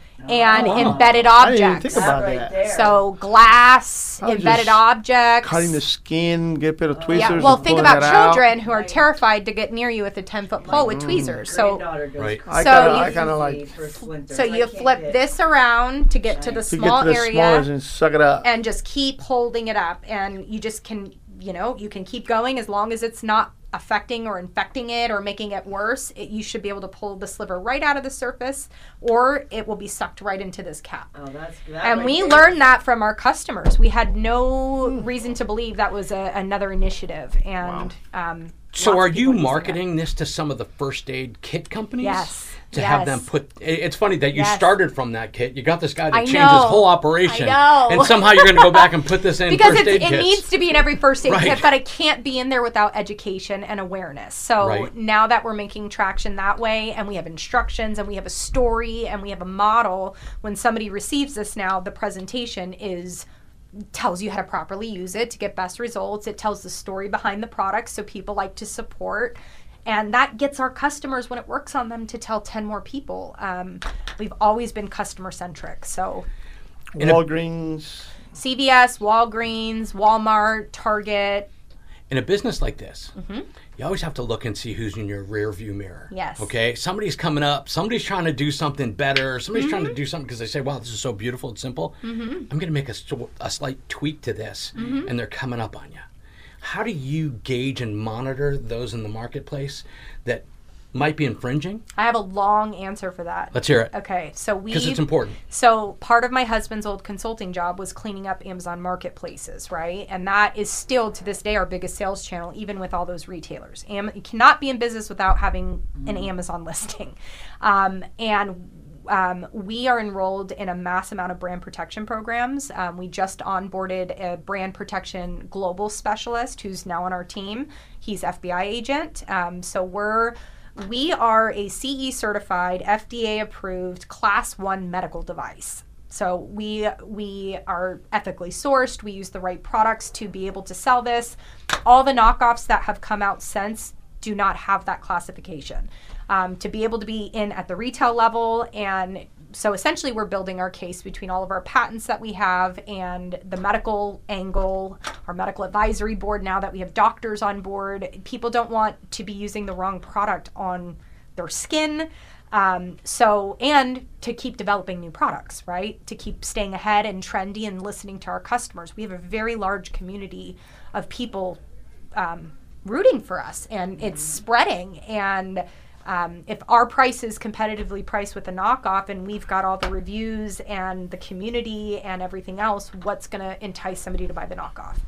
[SPEAKER 3] and
[SPEAKER 2] wow.
[SPEAKER 3] embedded
[SPEAKER 2] I didn't even
[SPEAKER 3] objects.
[SPEAKER 2] think about
[SPEAKER 4] That right
[SPEAKER 2] that.
[SPEAKER 4] there.
[SPEAKER 3] So glass,
[SPEAKER 2] I was
[SPEAKER 3] embedded
[SPEAKER 2] just
[SPEAKER 3] objects.
[SPEAKER 2] Cutting the skin, get a bit of tweezers.
[SPEAKER 3] Yeah, well,
[SPEAKER 2] and
[SPEAKER 3] think
[SPEAKER 2] pulling
[SPEAKER 3] about
[SPEAKER 2] that out.
[SPEAKER 3] children who are
[SPEAKER 4] Right.
[SPEAKER 3] terrified to get near you with a ten-foot pole with tweezers. So,
[SPEAKER 4] Granddaughter goes
[SPEAKER 1] Right.
[SPEAKER 2] I
[SPEAKER 3] So
[SPEAKER 2] kinda,
[SPEAKER 3] you-
[SPEAKER 2] I kind of like
[SPEAKER 4] for splinters.
[SPEAKER 3] so
[SPEAKER 4] I
[SPEAKER 3] you
[SPEAKER 4] can't
[SPEAKER 3] flip
[SPEAKER 4] get-
[SPEAKER 3] this around to get to the
[SPEAKER 4] To
[SPEAKER 2] to
[SPEAKER 3] small
[SPEAKER 2] get to the
[SPEAKER 3] area.
[SPEAKER 2] smallest and suck it up.
[SPEAKER 3] And just keep holding it up, and you just can, you know, you can keep going as long as it's not affecting or infecting it or making it worse. It, you should be able to pull the sliver right out of the surface, or it will be sucked right into this cap.
[SPEAKER 4] Oh, that's that
[SPEAKER 3] And
[SPEAKER 4] right
[SPEAKER 3] we
[SPEAKER 4] there.
[SPEAKER 3] learned that from our customers. We had no reason to believe that was a, another initiative. And um,
[SPEAKER 1] So
[SPEAKER 3] lots
[SPEAKER 1] are
[SPEAKER 3] of
[SPEAKER 1] you
[SPEAKER 3] people using
[SPEAKER 1] marketing this to some of the first aid kit companies?
[SPEAKER 3] Yes.
[SPEAKER 1] To have them
[SPEAKER 3] Yes.
[SPEAKER 1] put, it- it's funny that you
[SPEAKER 3] Yes.
[SPEAKER 1] started from that kit. You got this guy to
[SPEAKER 3] I
[SPEAKER 1] change
[SPEAKER 3] know.
[SPEAKER 1] his whole operation.
[SPEAKER 3] I know.
[SPEAKER 1] And somehow you're going to go back and put this in
[SPEAKER 3] because
[SPEAKER 1] first
[SPEAKER 3] it's,
[SPEAKER 1] aid
[SPEAKER 3] it
[SPEAKER 1] kits.
[SPEAKER 3] needs to be in every first aid
[SPEAKER 1] Right.
[SPEAKER 3] kit, but it can't be in there without education and awareness. So
[SPEAKER 1] Right.
[SPEAKER 3] now that we're making traction that way, and we have instructions, and we have a story, and we have a model, when somebody receives this now, the presentation is tells you how to properly use it to get best results. It tells the story behind the product, so people like to support. And that gets our customers, when it works on them, to tell ten more people. Um, we've always been customer centric. So
[SPEAKER 1] In a-
[SPEAKER 2] Walgreens.
[SPEAKER 3] C V S, Walgreens, Walmart, Target.
[SPEAKER 1] In a business like this,
[SPEAKER 3] Mm-hmm.
[SPEAKER 1] you always have to look and see who's in your rear view mirror.
[SPEAKER 3] Yes.
[SPEAKER 1] Okay? Somebody's coming up. Somebody's trying to do something better. Somebody's trying to
[SPEAKER 3] Mm-hmm.
[SPEAKER 1] do something because they say, wow, this is so beautiful and simple. Mm-hmm. I'm going to make a, st- a slight tweak to this.
[SPEAKER 3] Mm-hmm.
[SPEAKER 1] And they're coming up on you. How do you gauge and monitor those in the marketplace that might be infringing?
[SPEAKER 3] I have a long answer for that.
[SPEAKER 1] Let's hear it.
[SPEAKER 3] Okay, so we
[SPEAKER 1] Because it's important.
[SPEAKER 3] So part of my husband's old consulting job was cleaning up Amazon marketplaces, right? And that is still to this day our biggest sales channel, even with all those retailers. Am- you cannot be in business without having an Amazon listing, um, and Um, we are enrolled in a mass amount of brand protection programs. Um, we just onboarded a brand protection global specialist who's now on our team. He's F B I agent. Um, so we're we are a C E certified, F D A approved, class one medical device. So we we are ethically sourced. We use the right products to be able to sell this. All the knockoffs that have come out since do not have that classification. Um, to be able to be in at the retail level, and so essentially we're building our case between all of our patents that we have and the medical angle, our medical advisory board, now that we have doctors on board. People don't want to be using the wrong product on their skin. Um, so, and to keep developing new products, right? To keep staying ahead and trendy and listening to our customers. We have a very large community of people um, rooting for us, and it's spreading. And um, if our price is competitively priced with a knockoff, and we've got all the reviews and the community and everything else, what's going to entice somebody to buy the knockoff?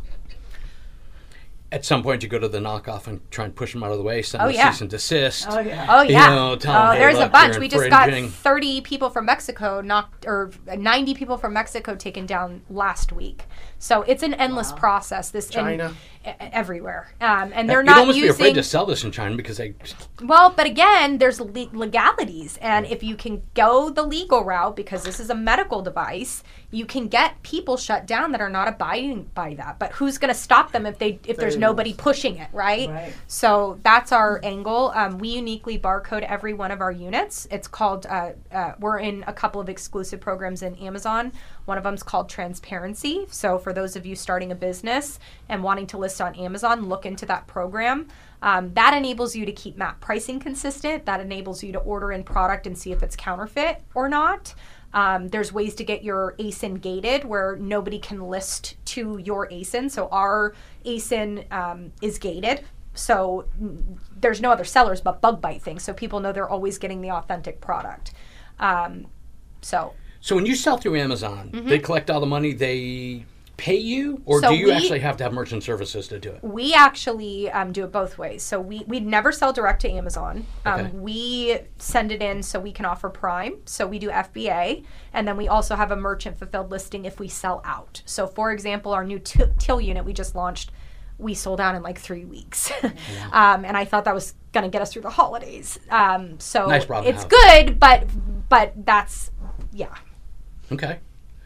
[SPEAKER 1] At some point, you go to the knockoff and try and push them out of the way, send
[SPEAKER 3] Oh,
[SPEAKER 1] a
[SPEAKER 3] yeah.
[SPEAKER 1] cease and desist.
[SPEAKER 4] Oh, yeah.
[SPEAKER 3] Oh yeah.
[SPEAKER 1] You know, tell 'em,
[SPEAKER 3] oh,
[SPEAKER 1] hey,
[SPEAKER 3] there's a
[SPEAKER 1] look,
[SPEAKER 3] bunch.
[SPEAKER 1] you're
[SPEAKER 3] We just got
[SPEAKER 1] infringing.
[SPEAKER 3] thirty people from Mexico knocked, or ninety people from Mexico taken down last week. So it's an endless process. This
[SPEAKER 2] China.
[SPEAKER 3] and, e- everywhere, um, and they're
[SPEAKER 1] You'd
[SPEAKER 3] not
[SPEAKER 1] almost
[SPEAKER 3] using.
[SPEAKER 1] be afraid to sell this in China because they.
[SPEAKER 3] Well, but again, there's le- legalities, and if you can go the legal route, because this is a medical device, you can get people shut down that are not abiding by that. But who's going to stop them if they if there's
[SPEAKER 2] There
[SPEAKER 3] nobody
[SPEAKER 2] is.
[SPEAKER 3] pushing it, right?
[SPEAKER 4] Right.
[SPEAKER 3] So that's our angle. Um, we uniquely barcode every one of our units. It's called. Uh, uh, we're in a couple of exclusive programs in Amazon. One of them is called Transparency. So for those of you starting a business and wanting to list on Amazon, look into that program. Um, that enables you to keep map pricing consistent. That enables you to order in product and see if it's counterfeit or not. Um, there's ways to get your A S I N gated where nobody can list to your A S I N. So our A S I N um, is gated. So mm, there's no other sellers but bug bite things. So people know they're always getting the authentic product. Um, so
[SPEAKER 1] So when you sell through Amazon,
[SPEAKER 3] Mm-hmm.
[SPEAKER 1] they collect all the money. They pay you, or
[SPEAKER 3] So
[SPEAKER 1] do you
[SPEAKER 3] we-
[SPEAKER 1] actually have to have merchant services to do it?
[SPEAKER 3] We actually um, do it both ways. So we we never sell direct to Amazon. Um,
[SPEAKER 1] Okay.
[SPEAKER 3] We send it in so we can offer Prime. So we do F B A, and then we also have a merchant fulfilled listing if we sell out. So for example, our new t- till unit we just launched, we sold out in like three weeks, um, and I thought that was going to get us through the holidays. Um, so
[SPEAKER 1] Nice problem to
[SPEAKER 3] it's
[SPEAKER 1] have.
[SPEAKER 3] good, but but that's yeah.
[SPEAKER 1] Okay.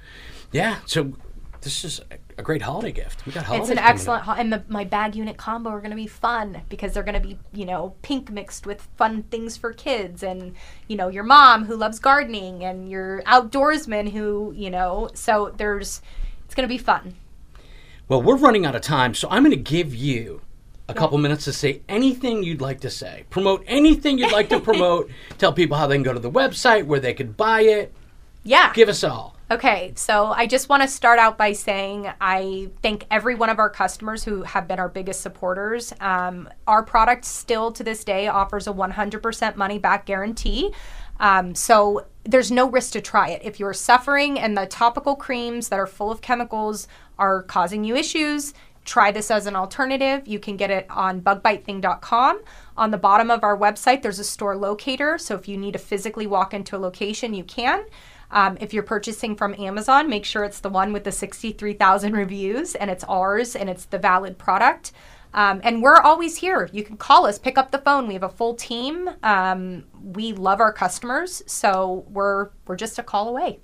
[SPEAKER 1] Yeah. So this is a great holiday gift. We got holidays.
[SPEAKER 3] It's an
[SPEAKER 1] coming
[SPEAKER 3] excellent,
[SPEAKER 1] up.
[SPEAKER 3] ho- and the, my bag unit combo are going to be fun because they're going to be, you know, pink mixed with fun things for kids, and you know, your mom who loves gardening, and your outdoorsman who, you know, so there's, it's going to be fun.
[SPEAKER 1] Well, we're running out of time, so I'm going to give you a couple minutes to say anything you'd like to say. Promote anything you'd like to promote. Tell people how they can go to the website, where they could buy it.
[SPEAKER 3] Yeah.
[SPEAKER 1] Give us all.
[SPEAKER 3] Okay, so I just want to start out by saying I thank every one of our customers who have been our biggest supporters. Um, our product still to this day offers a one hundred percent money back guarantee. Um, so there's no risk to try it. If you're suffering and the topical creams that are full of chemicals are causing you issues, try this as an alternative. You can get it on bug bite thing dot com. On the bottom of our website, there's a store locator. So if you need to physically walk into a location, you can. Um, if you're purchasing from Amazon, make sure it's the one with the sixty-three thousand reviews and it's ours and it's the valid product. Um, and we're always here. You can call us, pick up the phone. We have a full team. Um, we love our customers, so we're we're just a call away.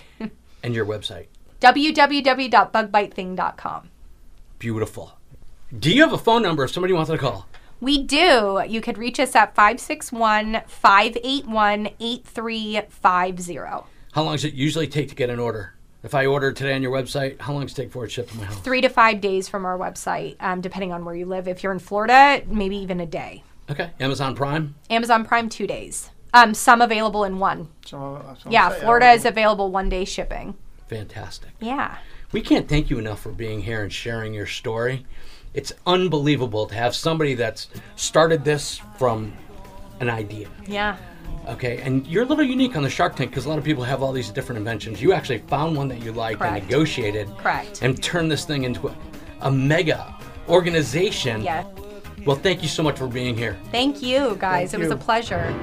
[SPEAKER 1] And your website.
[SPEAKER 3] w w w dot bug bite thing dot com.
[SPEAKER 1] Beautiful. Do you have a phone number if somebody wants to call?
[SPEAKER 3] We do. You could reach us at five six one, five eight one, eight three five zero.
[SPEAKER 1] How long does it usually take to get an order? If I order today on your website, how long does it take for it shipped to my home?
[SPEAKER 3] Three to five days from our website, um, depending on where you live. If you're in Florida, maybe even a day.
[SPEAKER 1] Okay. Amazon Prime?
[SPEAKER 3] Amazon Prime, two days. Um, some available in one.
[SPEAKER 2] So, so
[SPEAKER 3] Yeah,
[SPEAKER 2] say,
[SPEAKER 3] Florida
[SPEAKER 2] uh,
[SPEAKER 3] is available one day shipping.
[SPEAKER 1] Fantastic.
[SPEAKER 3] Yeah.
[SPEAKER 1] We can't thank you enough for being here and sharing your story. It's unbelievable to have somebody that's started this from an idea.
[SPEAKER 3] Yeah.
[SPEAKER 1] Okay, and you're a little unique on the Shark Tank because a lot of people have all these different inventions. You actually found one that you liked and
[SPEAKER 3] Correct.
[SPEAKER 1] negotiated.
[SPEAKER 3] Correct.
[SPEAKER 1] And turned this thing into a, a mega organization.
[SPEAKER 3] Yeah.
[SPEAKER 1] Well, thank you so much for being here.
[SPEAKER 3] Thank you, guys.
[SPEAKER 2] Thank
[SPEAKER 3] it was
[SPEAKER 2] you.
[SPEAKER 3] a pleasure.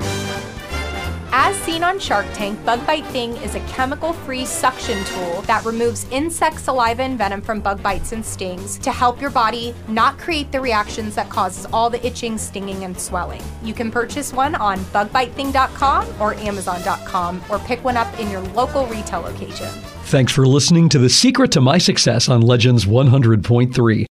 [SPEAKER 3] As seen on Shark Tank, Bug Bite Thing is a chemical-free suction tool that removes insect saliva and venom from bug bites and stings to help your body not create the reactions that causes all the itching, stinging, and swelling. You can purchase one on bug bite thing dot com or amazon dot com or pick one up in your local retail location.
[SPEAKER 7] Thanks for listening to The Secret to My Success on Legends one hundred point three.